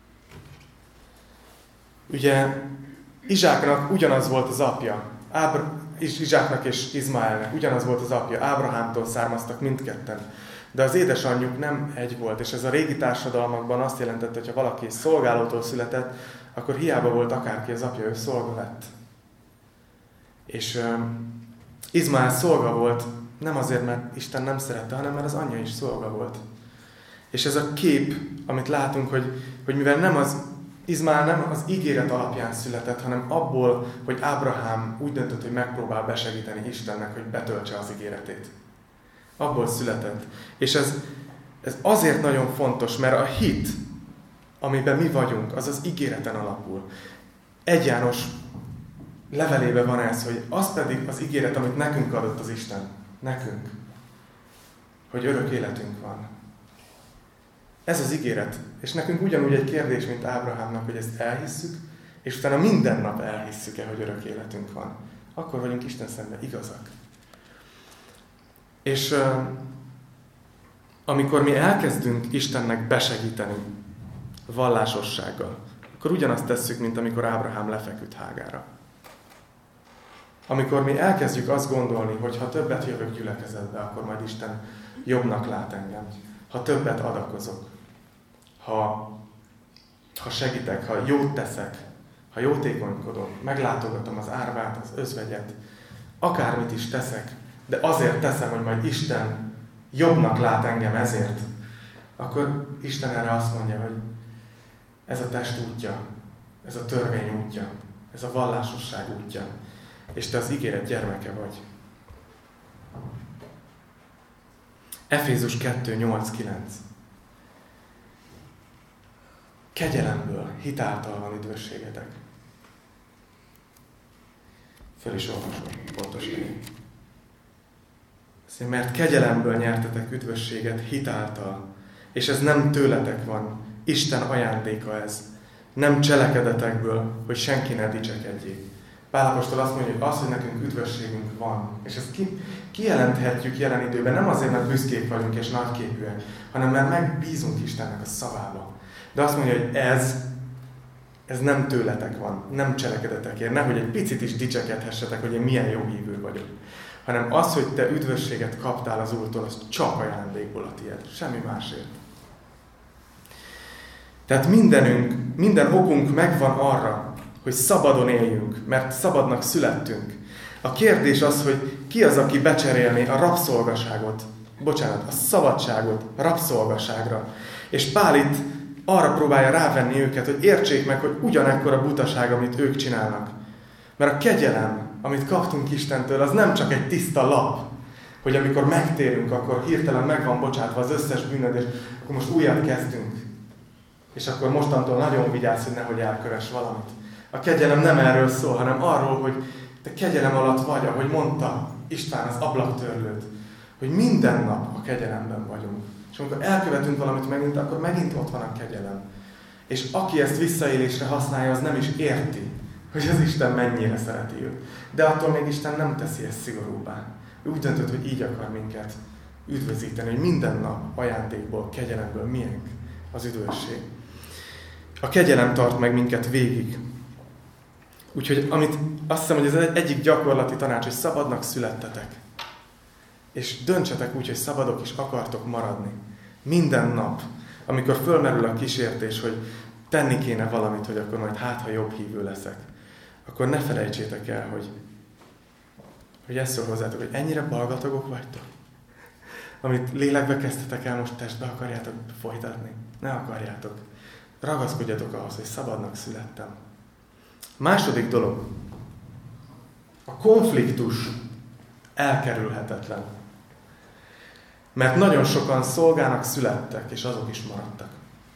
Ugye Izsáknak ugyanaz volt az apja, Ábr- Izsáknak és Izmaelnek ugyanaz volt az apja, Ábrahámtól származtak mindketten. De az édesanyjuk nem egy volt, és ez a régi társadalmakban azt jelentette, hogy ha valaki szolgálótól született, akkor hiába volt akárki az apja, ő szolga lett. És um, Izmael szolga volt, nem azért, mert Isten nem szerette, hanem mert az anyja is szolga volt. És ez a kép, amit látunk, hogy, hogy mivel nem az Izmael nem az ígéret alapján született, hanem abból, hogy Ábrahám úgy döntött, hogy megpróbál besegíteni Istennek, hogy betöltse az ígéretét. Abból született. És ez, ez azért nagyon fontos, mert a hit, amiben mi vagyunk, az az ígéreten alapul. Egy János levelében van ez, hogy az pedig az ígéret, amit nekünk adott az Isten. Nekünk. Hogy örök életünk van. Ez az ígéret. És nekünk ugyanúgy egy kérdés, mint Ábrahámnak, hogy ezt elhisszük, és utána minden nap elhisszük-e, hogy örök életünk van. Akkor vagyunk Isten szemben igazak. És uh, amikor mi elkezdünk Istennek besegíteni vallásossággal, akkor ugyanazt tesszük, mint amikor Ábrahám lefeküdt Hágára. Amikor mi elkezdjük azt gondolni, hogy ha többet jövök gyülekezetbe, akkor majd Isten jobbnak lát engem. Ha többet adakozok, ha, ha segítek, ha jót teszek, ha jótékonykodom, meglátogatom az árvát, az özvegyet, akármit is teszek, de azért teszem, hogy majd Isten jobbnak lát engem ezért, akkor Isten erre azt mondja, hogy ez a test útja, ez a törvény útja, Ez a vallásosság útja. És te az ígéret gyermeke vagy. Efézus kettő nyolc kilenc. Kegyelemből, hitáltal van üdvösségetek. Föl is olvasom, pontos legyen. Mert kegyelemből nyertetek üdvösséget hitáltal, és ez nem tőletek van, Isten ajándéka ez, nem cselekedetekből, hogy senki ne dicsekedjék. Pál apostol azt mondja, hogy az, hogy nekünk üdvösségünk van, és ezt ki, kijelenthetjük jelen időben, nem azért, mert büszkék vagyunk és nagyképűek, hanem mert megbízunk Istennek a szavába. De azt mondja, hogy ez, ez nem tőletek van, nem cselekedetekért, nehogy egy picit is dicsekedhessetek, hogy én milyen jó hívő vagyok. Hanem az, hogy te üdvösséget kaptál az Úrtól, az csak ajándékból a tiéd, semmi másért. Tehát mindenünk, minden okunk megvan arra, hogy szabadon éljünk, mert szabadnak születtünk. A kérdés az, hogy ki az, aki becserélné a rabszolgaságot, bocsánat, a szabadságot a rabszolgaságra. És Pál itt arra próbálja rávenni őket, hogy értsék meg, hogy ugyanekkora butaság, amit ők csinálnak. Mert a kegyelem, amit kaptunk Istentől, az nem csak egy tiszta lap, hogy amikor megtérünk, akkor hirtelen meg van bocsátva az összes bűnöd, és akkor most újat kezdünk. És akkor mostantól nagyon vigyázz, hogy nehogy elkövess valamit. A kegyelem nem erről szól, hanem arról, hogy te kegyelem alatt vagy, ahogy mondta István az ablaktörlőt, hogy minden nap a kegyelemben vagyunk. És amikor elkövetünk valamit megint, akkor megint ott van a kegyelem. És aki ezt visszaélésre használja, az nem is érti, hogy az Isten mennyire szereti őt. De attól még Isten nem teszi ezt szigorúbbá. Ő úgy döntött, hogy így akar minket üdvözíteni, hogy minden nap ajándékból, kegyelemből miénk az üdvösség. A kegyelem tart meg minket végig. Úgyhogy amit azt hiszem, hogy ez egyik gyakorlati tanács, hogy szabadnak születtetek. És döntsetek úgy, hogy szabadok is akartok maradni. Minden nap, amikor fölmerül a kísértés, hogy tenni kéne valamit, hogy akkor majd hát, ha jobb hívő leszek, akkor ne felejtsétek el, hogy, hogy ezt szól hozzátok, hogy ennyire balgatagok vagytok. Amit lélekbe kezdtetek el, most testbe akarjátok folytatni. Ne akarjátok. Ragaszkodjatok ahhoz, hogy szabadnak születtem. Második dolog. A konfliktus elkerülhetetlen. Mert nagyon sokan szolgának születtek, és azok is maradtak.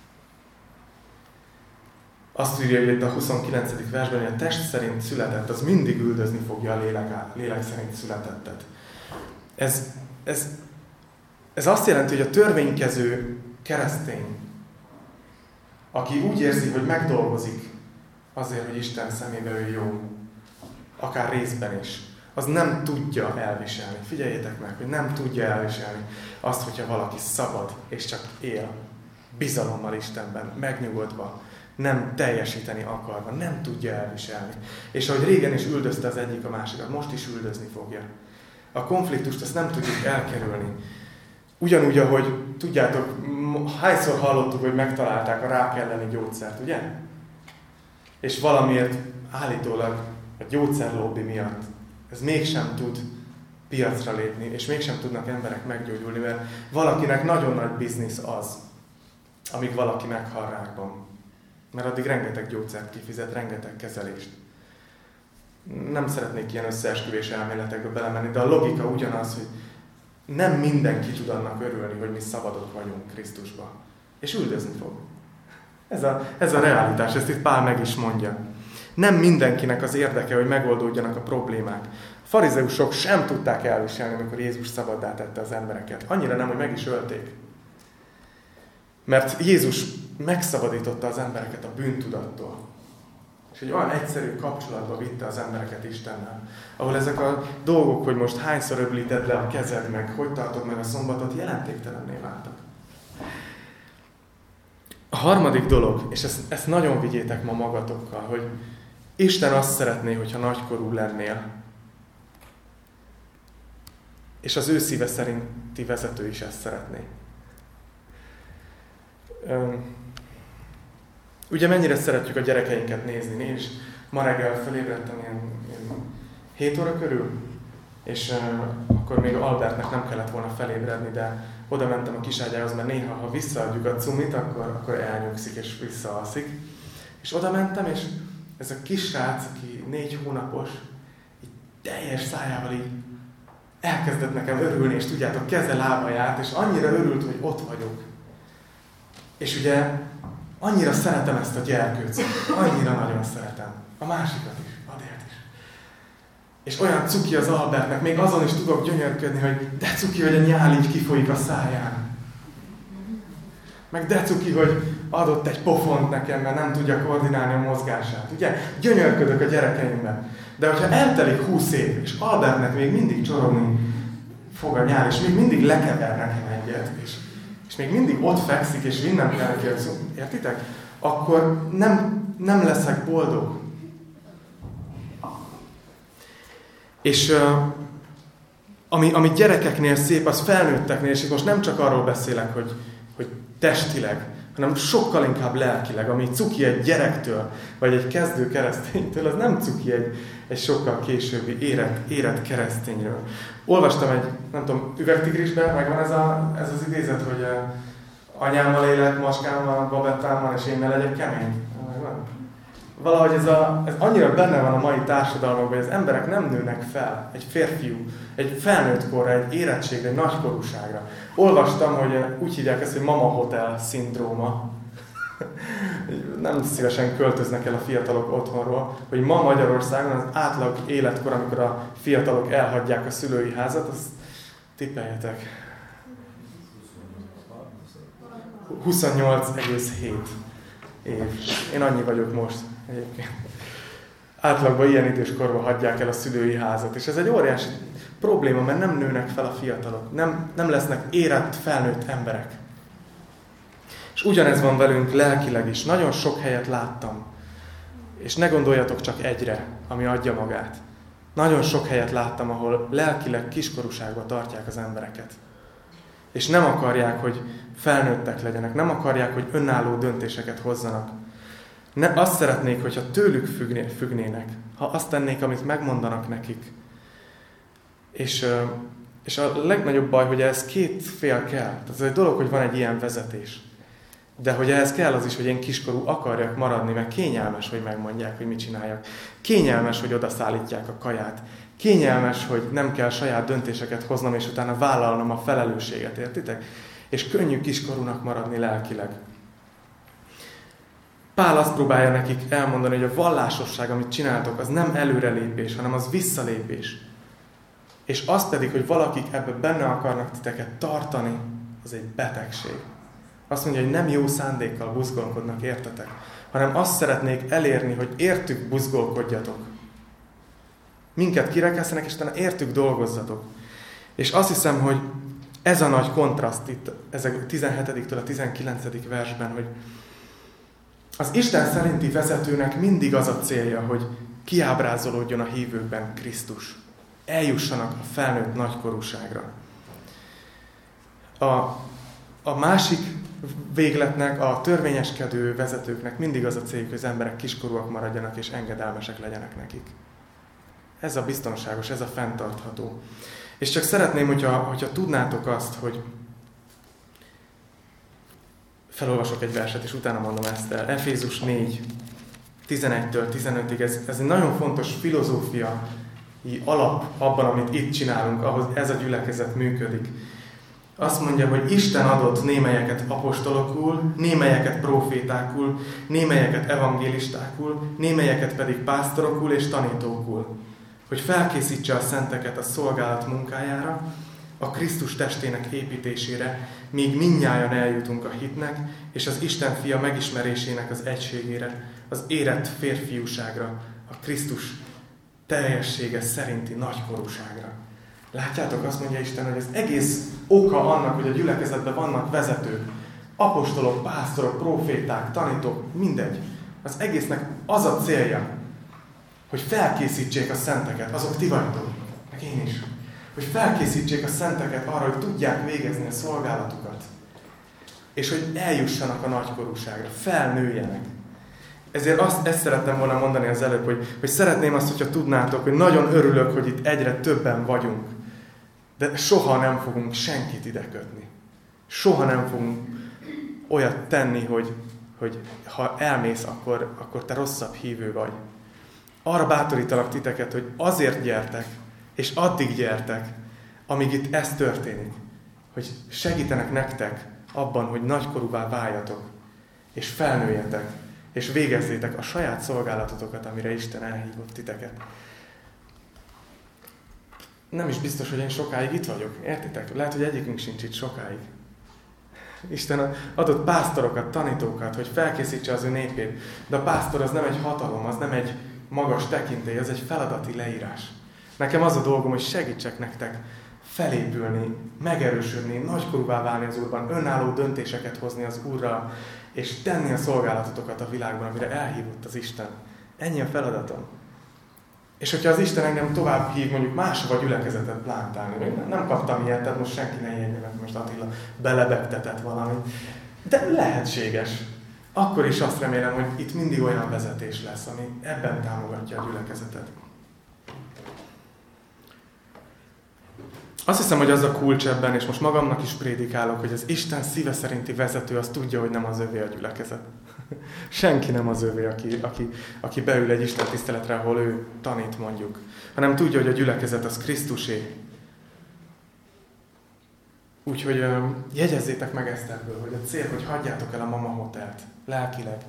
Azt írja, hogy itt a huszonkilencedik versben, hogy a test szerint született, az mindig üldözni fogja a lélek, lélek szerint születettet. Ez, ez, ez azt jelenti, hogy a törvénykező keresztény, aki úgy érzi, hogy megdolgozik azért, hogy Isten szemébe ő jó, akár részben is, az nem tudja elviselni. Figyeljétek meg, hogy nem tudja elviselni azt, hogyha valaki szabad, és csak él, bizalommal Istenben, megnyugodva, nem teljesíteni akarva, nem tudja elviselni. És ahogy régen is üldözte az egyik a másikat, most is üldözni fogja. A konfliktust azt nem tudjuk elkerülni. Ugyanúgy, ahogy tudjátok, hányszor hallottuk, hogy megtalálták a rák elleni gyógyszert, ugye? És valamiért állítólag a gyógyszerlobbi miatt ez mégsem tud piacra lépni, és mégsem tudnak emberek meggyógyulni, mert valakinek nagyon nagy biznisz az, amíg valaki meghal rákban. Mert addig rengeteg gyógyszert kifizet, rengeteg kezelést. Nem szeretnék ilyen összeesküvés elméletekbe belemenni, de a logika ugyanaz, hogy nem mindenki tud annak örülni, hogy mi szabadok vagyunk Krisztusba. És üldözni fog. Ez a, ez a realitás, ezt itt Pál meg is mondja. Nem mindenkinek az érdeke, hogy megoldódjanak a problémák. A farizeusok sem tudták elviselni, amikor Jézus szabaddá tette az embereket. Annyira nem, hogy meg is ölték. Mert Jézus megszabadította az embereket a bűntudattól. És egy olyan egyszerű kapcsolatba vitte az embereket Istennel, ahol ezek a dolgok, hogy most hányszor öblíted le a kezed, meg hogy tartod meg a szombatot, jelentéktelenné váltak. A harmadik dolog, és ezt, ezt nagyon vigyétek ma magatokkal, hogy Isten azt szeretné, hogyha nagykorú lennél, és az ő szíve szerinti vezető is ezt szeretné. Üm, ugye mennyire szeretjük a gyerekeinket nézni, én is ma reggel felébredtem ilyen, ilyen hét óra körül, és uh, akkor még Albertnek nem kellett volna felébredni, de oda mentem a kiságyához, mert néha, ha visszaadjuk a cumit, akkor, akkor elnyugszik és visszaalszik. És oda mentem, és ez a kis srác, aki négy hónapos, így teljes szájával így elkezdett nekem örülni, és tudjátok, keze lába járt, és annyira örült, hogy ott vagyok. És ugye annyira szeretem ezt a gyerkőcöt, annyira nagyon szeretem. A másikat is, Adélt is. És olyan cuki az Albertnek, még azon is tudok gyönyörködni, hogy de cuki, hogy a nyál így kifolyik a száján. Meg de cuki, hogy adott egy pofont nekem, mert nem tudja koordinálni a mozgását. Ugye? Gyönyörködök a gyerekeimben. De hogyha eltelik húsz év, és Albertnek még mindig csorogni fog a nyál, és még mindig lekever nekem egyet, és, és még mindig ott fekszik, és vinnem kell neki, értitek? Akkor nem, nem leszek boldog. És uh, ami, ami gyerekeknél szép, az felnőtteknél, és itt most nem csak arról beszélek, hogy, hogy testileg, hanem sokkal inkább lelkileg, ami cuki egy gyerektől, vagy egy kezdő kereszténytől, az nem cuki egy, egy sokkal későbbi érett, érett keresztényről. Olvastam egy, nem tudom, Üvegtigrisben, megvan ez, a, ez az idézet, hogy uh, anyámmal élek, maskámmal, babettámmal, és én ne legyek kemény. Valahogy ez, a, ez annyira benne van a mai társadalmakban, hogy az emberek nem nőnek fel egy férfiú, egy felnőtt korra, egy érettségre, egy nagykorúságra. Olvastam, hogy úgy hívják ezt, hogy mama hotel szindróma. Nem szívesen költöznek el a fiatalok otthonról, hogy ma Magyarországon az átlag életkor, amikor a fiatalok elhagyják a szülői házat, azt tippeljetek. huszonnyolc egész hét év. Én annyi vagyok most egyébként. Átlagban ilyen időskorban hagyják el a szülői házat. És ez egy óriási probléma, mert nem nőnek fel a fiatalok. Nem, nem lesznek érett, felnőtt emberek. És ugyanez van velünk lelkileg is. Nagyon sok helyet láttam. És ne gondoljatok csak egyre, ami adja magát. Nagyon sok helyet láttam, ahol lelkileg kiskorúságba tartják az embereket. És nem akarják, hogy felnőttek legyenek. Nem akarják, hogy önálló döntéseket hozzanak. Ne, azt szeretnék, hogyha tőlük függné, függnének. Ha azt tennék, amit megmondanak nekik. És, és a legnagyobb baj, hogy ez két fél kell. Tehát ez egy dolog, hogy van egy ilyen vezetés. De hogy ehhez kell az is, hogy én kiskorú akarjak maradni, mert kényelmes, hogy megmondják, hogy mit csináljak. Kényelmes, hogy odaszállítják a kaját. Kényelmes, hogy nem kell saját döntéseket hoznom, és utána vállalnom a felelősséget, értitek? És könnyű kiskorúnak maradni lelkileg. Pál azt próbálja nekik elmondani, hogy a vallásosság, amit csináltok, az nem előrelépés, hanem az visszalépés. És az pedig, hogy valakik ebbe benne akarnak titeket tartani, az egy betegség. Azt mondja, hogy nem jó szándékkal buzgolkodnak, értetek? Hanem azt szeretnék elérni, hogy értük buzgolkodjatok. Minket kirekesztenek, és utána értük dolgozzatok. És azt hiszem, hogy ez a nagy kontraszt itt, ezek a tizenhetediktől a tizenkilencedik versben, hogy az Isten szerinti vezetőnek mindig az a célja, hogy kiábrázolódjon a hívőkben Krisztus. Eljussanak a felnőtt nagykorúságra. A, a másik végletnek, a törvényeskedő vezetőknek mindig az a céljuk, hogy az emberek kiskorúak maradjanak és engedelmesek legyenek nekik. Ez a biztonságos, ez a fenntartható. És csak szeretném, hogyha, hogyha tudnátok azt, hogy felolvasok egy verset, és utána mondom ezt el. Efézus négy, tizenegytől tizenötig. Ez, ez egy nagyon fontos filozófiai alap abban, amit itt csinálunk, ahhoz ez a gyülekezet működik. Azt mondja, hogy Isten adott némelyeket apostolokul, némelyeket profétákul, némelyeket evangélistákul, némelyeket pedig pásztorokul és tanítókul, hogy felkészítse a szenteket a szolgálat munkájára, a Krisztus testének építésére, míg mindnyájan eljutunk a hitnek, és az Isten fia megismerésének az egységére, az érett férfiúságra, a Krisztus teljessége szerinti nagykorúságra. Látjátok, azt mondja Isten, hogy az egész oka annak, hogy a gyülekezetben vannak vezetők, apostolok, pásztorok, proféták, tanítók, mindegy. Az egésznek az a célja, hogy felkészítsék a szenteket, azok ti vagytok, meg én is. Hogy felkészítsék a szenteket arra, hogy tudják végezni a szolgálatukat. És hogy eljussanak a nagykorúságra, felnőjenek. Ezért azt, ezt szerettem volna mondani az előbb, hogy, hogy szeretném azt, hogyha tudnátok, hogy nagyon örülök, hogy itt egyre többen vagyunk. De soha nem fogunk senkit ide kötni. Soha nem fogunk olyat tenni, hogy, hogy ha elmész, akkor, akkor te rosszabb hívő vagy. Arra bátorítalak titeket, hogy azért gyertek, és addig gyertek, amíg itt ez történik. Hogy segítenek nektek abban, hogy nagykorúvá váljatok, és felnőjetek, és végezzétek a saját szolgálatotokat, amire Isten elhívott titeket. Nem is biztos, hogy én sokáig itt vagyok, értitek? Lehet, hogy egyikünk sincs itt sokáig. Isten adott pásztorokat, tanítókat, hogy felkészítse az ő népét, de a pásztor az nem egy hatalom, az nem egy magas tekintély, az egy feladati leírás. Nekem az a dolgom, hogy segítsek nektek felépülni, megerősödni, nagykorúvá válni az Úrban, önálló döntéseket hozni az Úrral, és tenni a szolgálatotokat a világban, amire elhívott az Isten. Ennyi a feladatom. És hogyha az Isten engem tovább hív, mondjuk máshova gyülekezetet plántálni, nem, nem kaptam ilyet, tehát most senki ne érje, mert most Attila belebegtetett valamit. De lehetséges. Akkor is azt remélem, hogy itt mindig olyan vezetés lesz, ami ebben támogatja a gyülekezetet. Azt hiszem, hogy az a kulcs ebben, és most magamnak is prédikálok, hogy az Isten szíve szerinti vezető az tudja, hogy nem az övé a gyülekezet. Senki nem az övé, aki, aki, aki beül egy Isten tiszteletre, ahol ő tanít mondjuk, hanem tudja, hogy a gyülekezet az Krisztusé. Úgyhogy jegyezzétek meg ezt ebből, hogy a cél, hogy hagyjátok el a Mama Hotelt, lelkileg.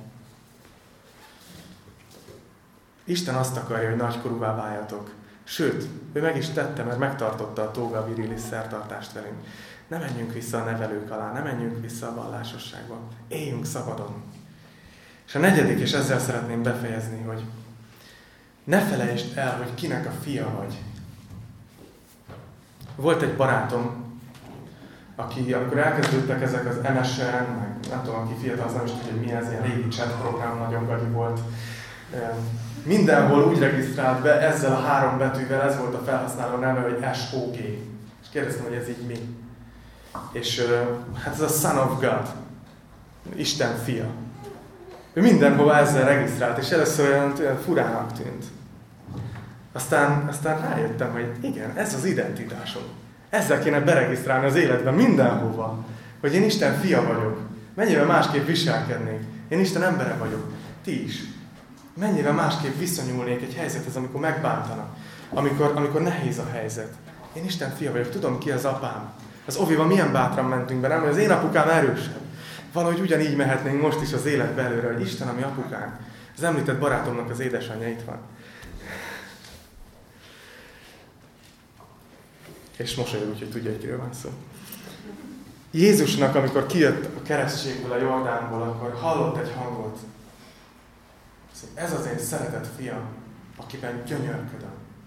Isten azt akarja, hogy nagykorúvá váljatok. Sőt, ő meg is tette, mert megtartotta a tóga virilis szertartást velünk. Ne menjünk vissza a nevelők alá, ne menjünk vissza a vallásosságba. Éljünk szabadon. És a negyedik, és ezzel szeretném befejezni, hogy ne felejtsd el, hogy kinek a fia vagy. Volt egy barátom, aki, amikor elkezdődtek ezek az em es en, meg nem tudom, aki fiatal, az nem is tudja, hogy mi ez, ilyen régi chat program, nagyon gagyi volt. Mindenhol úgy regisztrált be ezzel a három betűvel, ez volt a felhasználó neve, hogy es o gé. És kérdeztem, hogy ez így mi. És hát ez a Son of God, Isten fia. Ő mindenhova ezzel regisztrált, és először olyan, olyan furának tűnt. Aztán, aztán rájöttem, hogy igen, ez az identitásom. Ezzel kéne beregisztrálni az életben mindenhova, hogy én Isten fia vagyok. Mennyivel másképp viselkednék. Én Isten embere vagyok. Ti is. Mennyivel másképp viszonyulnék egy helyzethez, amikor megbántanak. Amikor, amikor nehéz a helyzet. Én Isten fia vagyok. Tudom, ki az apám. Az oviban milyen bátran mentünk be, nem? Hogy az én apukám erősebb. Valahogy ugyanígy mehetnénk most is az életbe előre, hogy Isten, ami apukánk. Az említett barátomnak az édesanyja itt van. És mosolyog úgy, hogy tudja, hogy kiről van szó. Jézusnak, amikor kijött a keresztségből, a Jordánból, akkor hallott egy hangot. Ez az én szeretett fiam, akiben gyönyörködöm.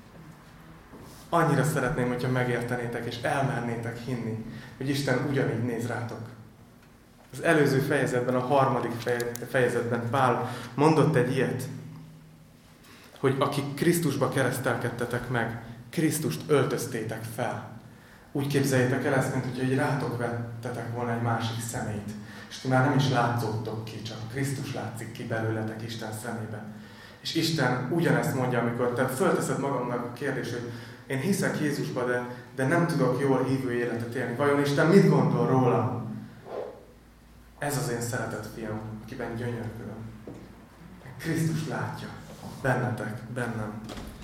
Annyira szeretném, hogyha megértenétek és elmernétek hinni, hogy Isten ugyanígy néz rátok. Az előző fejezetben, a harmadik fejezetben Pál mondott egy ilyet, hogy akik Krisztusba keresztelkedtetek meg, Krisztust öltöztétek fel. Úgy képzeljétek el ezt, mint hogyha így rátok vettetek volna egy másik szemét. És ti már nem is látszódtok ki, csak Krisztus látszik ki belőletek Isten szemébe. És Isten ugyanezt mondja, amikor te fölteszed magamnak a kérdést, hogy én hiszek Jézusba, de, de nem tudok jól hívő életet élni. Vajon Isten mit gondol rólam? Ez az én szeretett fiam, akiben gyönyörködöm. Krisztus látja. Bennetek, bennem.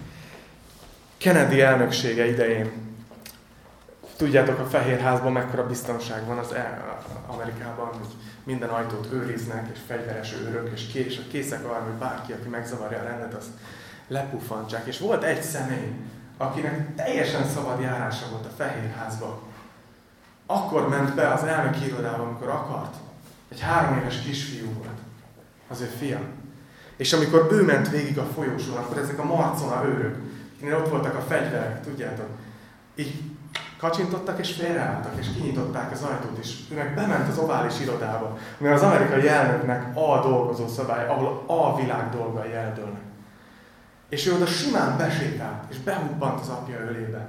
Kennedy elnöksége idején, tudjátok, a Fehérházban mekkora biztonság van az Amerikában, hogy minden ajtót őriznek, és fegyveres őrök, és kés, készek arra, hogy bárki, aki megzavarja a rendet, azt lepuffantsák. És volt egy személy, akinek teljesen szabad járása volt a Fehérházban. Akkor ment be az elnök irodába, amikor akart. Egy három éves kisfiú volt, az ő fia. És amikor ő ment végig a folyósón, akkor ezek a marcona őrök, akinek ott voltak a fegyverek, tudjátok, így kacsintottak és félreálltak, és kinyitották az ajtót, és ő meg bement az ovális irodába, ami az amerikai elnöknek a dolgozó szabály, ahol a világ dolgai eldőlnek. És ő oda simán besétált, és behuppant az apja ölébe.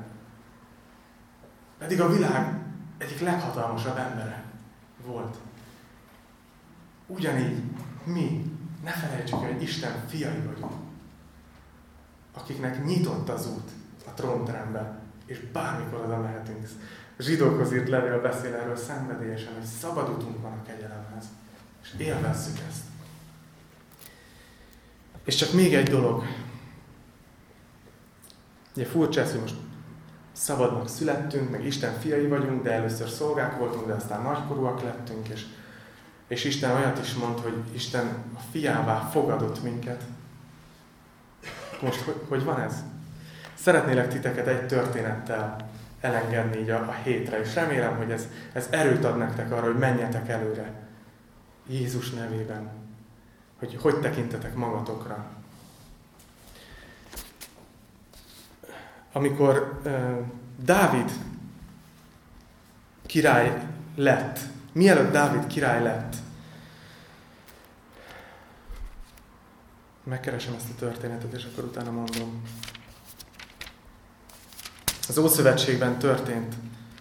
Pedig a világ egyik leghatalmasabb embere volt. Ugyanígy mi, ne felejtsük, hogy Isten fiai vagyunk, akiknek nyitott az út a trónterembe, és bármikor oda mehetünk. A zsidókhoz írt levél beszél erről szenvedélyesen, hogy szabad utunk van a kegyelemhez. És élvezzük ezt. És csak még egy dolog. Ugye furcsa ez, hogy most szabadnak születtünk, meg Isten fiai vagyunk, de először szolgák voltunk, de aztán nagykorúak lettünk, és, és Isten olyat is mond, hogy Isten a fiává fogadott minket. Most hogy, hogy van ez? Szeretnélek titeket egy történettel elengedni így a, a hétre, és remélem, hogy ez, ez erőt ad nektek arra, hogy menjetek előre Jézus nevében, hogy hogy tekintetek magatokra. Amikor uh, Dávid király lett, mielőtt Dávid király lett, megkeresem ezt a történetet, és akkor utána mondom. Az Ószövetségben történt.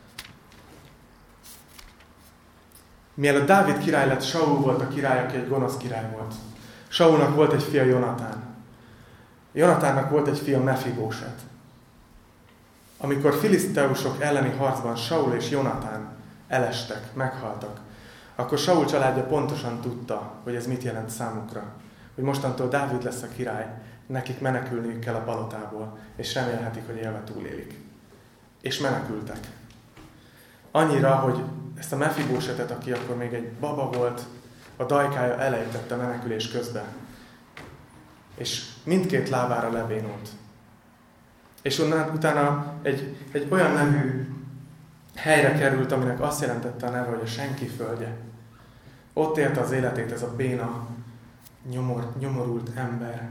Mielőtt Dávid király lett, Saul volt a király, aki egy gonosz király volt. Saulnak volt egy fia, Jonatán. Jonatánnak volt egy fia, Mefibóset. Amikor filiszteusok elleni harcban Saul és Jonatán elestek, meghaltak, akkor Saul családja pontosan tudta, hogy ez mit jelent számukra. Hogy mostantól Dávid lesz a király, nekik menekülniük kell a palotából, és remélhetik, hogy élve túlélik. És menekültek. Annyira, hogy ezt a Mefibósetet, aki akkor még egy baba volt, a dajkája elejtette menekülés közben. És mindkét lábára lebénult. És utána egy, egy olyan nevű helyre került, aminek azt jelentette a neve, hogy a senki földje. Ott élte az életét ez a béna, nyomor, nyomorult ember.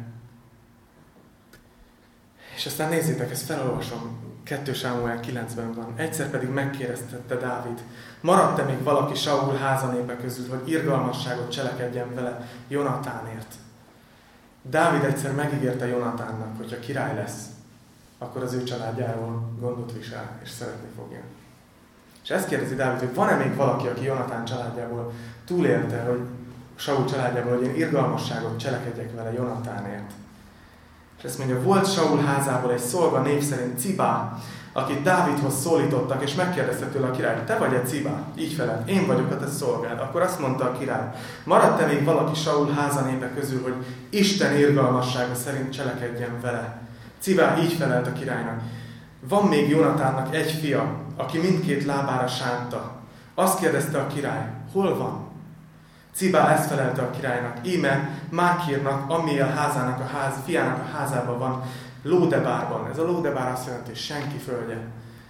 És aztán nézzétek, ezt felolvasom, kettő Sámuel kilencben van. Egyszer pedig megkérdeztette Dávid, maradt-e még valaki Saul házanépe közül, hogy irgalmasságot cselekedjen vele Jonatánért? Dávid egyszer megígérte Jonatánnak, hogyha király lesz, akkor az ő családjáról gondot visel, és szeretni fogja. És ezt kérdezi Dávid, hogy van-e még valaki, aki Jonatán családjából túlélte, hogy Saul családjából, hogy én irgalmasságot cselekedjek vele Jonatánért. És ezt mondja, volt Saul házából egy szolga név szerint Cibá, akit Dávidhoz szólítottak, és megkérdezte tőle a király, te vagy-e Cibá? Így felelt, én vagyok a te szolgád. Akkor azt mondta a király, maradt-e még valaki Saul házanépe közül, hogy Isten irgalmassága szerint cselekedjen vele? Cibá így felelt a királynak, van még Jonatánnak egy fia, aki mindkét lábára sánta. Azt kérdezte a király, hol van? Cibá ezt felelte a királynak, íme Mákírnak, Amiel házának a ház, fiának a házában van, Lódebárban. Ez a Lódebár azt jelenti, hogy senki földje.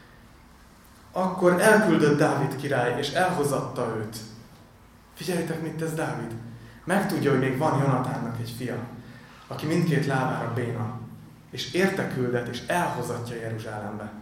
Akkor elküldött Dávid király, és elhozatta őt. Figyeljétek, mit tesz Dávid. Megtudja, hogy még van Jonatánnak egy fia, aki mindkét lábára béna, és érte küldet, és elhozatja Jeruzsálembe.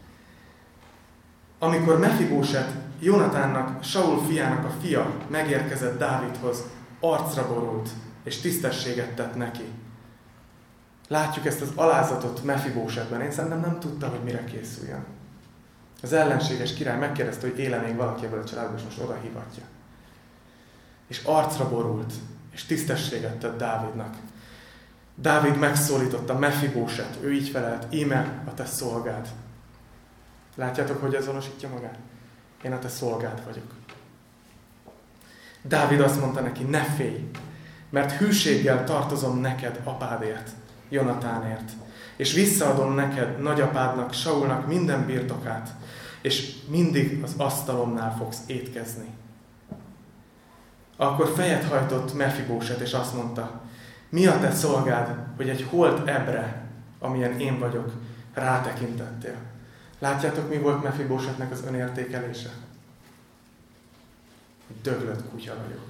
Amikor Mefibóset, Jonatánnak, Saul fiának a fia megérkezett Dávidhoz, arcra borult, és tisztességet tett neki. Látjuk ezt az alázatot Mefibósetben. Én szerintem nem tudta, hogy mire készüljön. Az ellenséges király megkérdezte, hogy éle még valaki ebből a családból, és most oda hívatja. És arcra borult, és tisztességet tett Dávidnak. Dávid megszólította Mefibóset, ő így felelt, íme a te szolgád. Látjátok, hogy azonosítja magát? Én a te szolgád vagyok. Dávid azt mondta neki, ne félj, mert hűséggel tartozom neked apádért, Jonatánért, és visszaadom neked, nagyapádnak, Saulnak minden birtokát, és mindig az asztalomnál fogsz étkezni. Akkor fejet hajtott Mefibóset, és azt mondta, mi a te szolgád, hogy egy holt ebre, amilyen én vagyok, rátekintettél? Látjátok, mi volt Mefibósetnek az önértékelése? Hogy döglött kutya vagyok.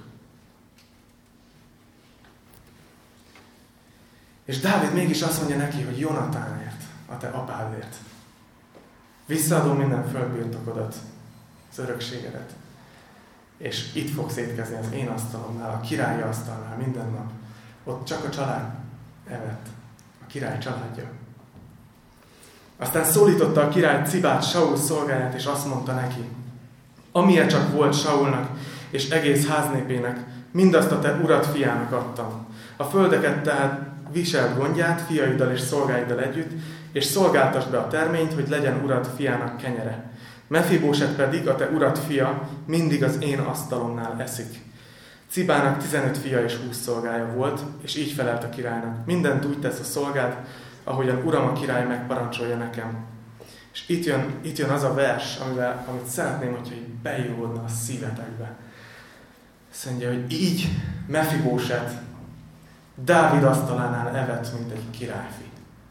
És Dávid mégis azt mondja neki, hogy Jonatánért, a te apádért. Visszaadom minden földbirtokodat, az örökségedet. És itt fogsz étkezni az én asztalomnál, a királyi asztalnál minden nap. Ott csak a család evett, a király családja. Aztán szólította a király Cibát, Saul szolgáját, és azt mondta neki, amilyen csak volt Saulnak és egész háznépének, mindazt a te urad fiának adtam. A földeket tehát viselt gondját fiaiddal és szolgáiddal együtt, és szolgáltasd be a terményt, hogy legyen urad fiának kenyere. Mefibóset pedig, a te urad fia, mindig az én asztalomnál eszik. Cibának tizenöt fia és húsz szolgája volt, és így felelt a királynak: mindent úgy tesz a szolgád, ahogyan uram a király megparancsolja nekem. És itt jön, itt jön az a vers, amivel, amit szeretném, hogyha így beívódna a szívetekbe. Azt mondja, hogy így Mefibóset Dávid asztalánál evett, mint egy királyfi.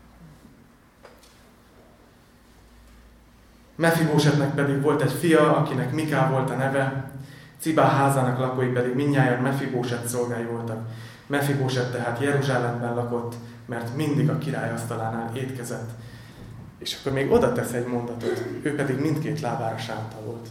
Mefibósetnek pedig volt egy fia, akinek Miká volt a neve, Cibá házának lakói pedig mindnyájan Mefibóset szolgái voltak. Mefibóset tehát Jeruzsálemben lakott, mert mindig a király asztalánál étkezett. És akkor még oda tesz egy mondatot, ő pedig mindkét lábára sánta volt.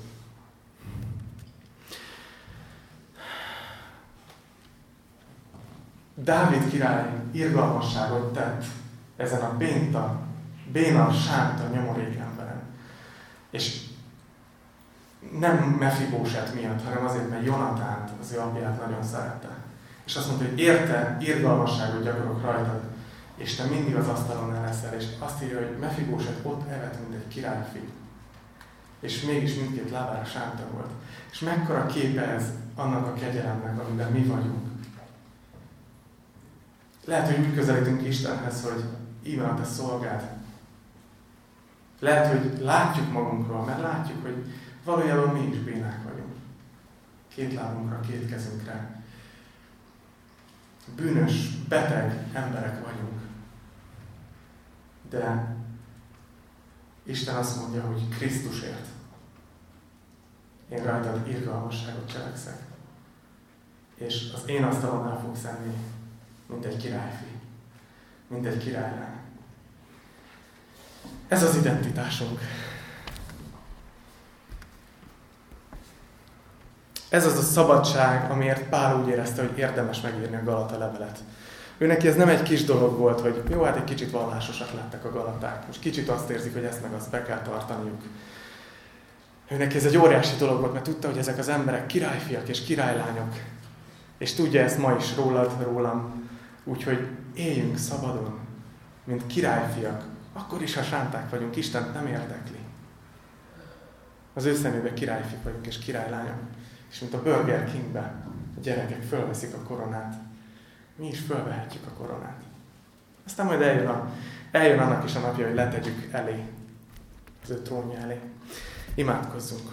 Dávid király irgalmasságot tett ezen a bénta, béna, sánta, nyomorék emberen. És nem Mefibóset miatt, hanem azért, mert Jonatánt, az ő apját nagyon szerette. És azt mondta, hogy érte, irgalmasságot gyakorok rajtad, és te mindig az asztalon leszel, és azt írja, hogy Mefibóset ott evett, mint egy királyfi. És mégis mindkét lábára sánta volt. És mekkora képe ez annak a kegyelemnek, amiben mi vagyunk. Lehet, hogy úgy közelítünk Istenhez, hogy így van a te szolgád. Lehet, hogy látjuk magunkról, mert látjuk, hogy valójában mi is bénák vagyunk. Két lábunkra, két kezünkre. Bűnös, beteg emberek vagyunk. De Isten azt mondja, hogy Krisztusért én rajtad irgalmasságot cselekszek. És az én asztalomnál fogsz enni, mint egy királyfi, mint egy királylány. Ez az identitásunk. Ez az a szabadság, amiért Pál úgy érezte, hogy érdemes megírni a Galata levelet. Ő neki ez nem egy kis dolog volt, hogy jó, hát egy kicsit vallásosak lettek a galaták. Most kicsit azt érzik, hogy ezt meg azt be kell tartaniuk. Ő neki ez egy óriási dolog volt, mert tudta, hogy ezek az emberek királyfiak és királylányok. És tudja ezt ma is rólad, rólam. Úgyhogy éljünk szabadon, mint királyfiak. Akkor is, ha sánták vagyunk, Istent nem érdekli. Az ő szemében királyfiak vagyunk és királylányok. És mint a Burger Kingben a gyerekek fölveszik a koronát. Mi is fölvehetjük a koronát. Aztán majd eljön, a, eljön annak is a napja, hogy letegyük elé, az ő trónja elé. Imádkozzunk.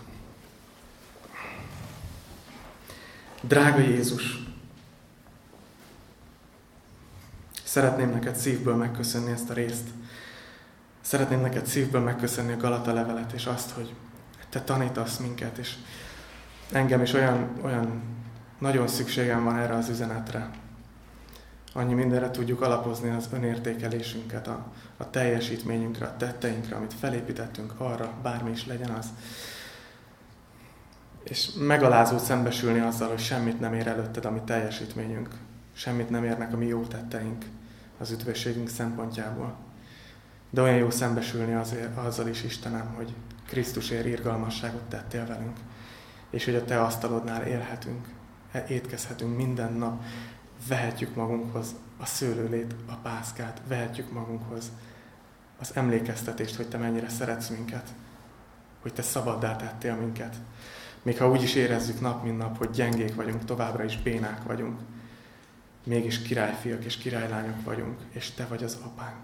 Drága Jézus! Szeretném neked szívből megköszönni ezt a részt. Szeretném neked szívből megköszönni a Galata levelet, és azt, hogy te tanítasz minket, és engem is olyan, olyan nagyon szükségem van erre az üzenetre. Annyi mindenre tudjuk alapozni az önértékelésünket, a, a teljesítményünkre, a tetteinkre, amit felépítettünk arra, bármi is legyen az. És megalázó szembesülni azzal, hogy semmit nem ér előtted a mi teljesítményünk. Semmit nem érnek a mi jó tetteink az üdvösségünk szempontjából. De olyan jó szembesülni azért, azzal is, Istenem, hogy Krisztusért irgalmasságot tettél velünk, és hogy a te asztalodnál élhetünk, étkezhetünk minden nap, vehetjük magunkhoz a szőlőlét, a pászkát, vehetjük magunkhoz az emlékeztetést, hogy te mennyire szeretsz minket, hogy te szabaddá tettél minket. Még ha úgy is érezzük nap, mint nap, hogy gyengék vagyunk, továbbra is bénák vagyunk, mégis királyfiak és királylányok vagyunk, és te vagy az apánk.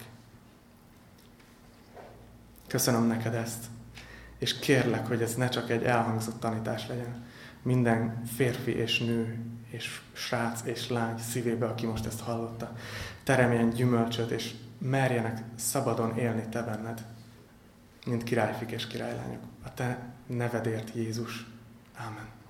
Köszönöm neked ezt, és kérlek, hogy ez ne csak egy elhangzott tanítás legyen. Minden férfi és nő, és srác és lány szívébe, aki most ezt hallotta, teremjen gyümölcsöt, és merjenek szabadon élni te benned, mint királyfik és királylányok. A te nevedért, Jézus. Ámen.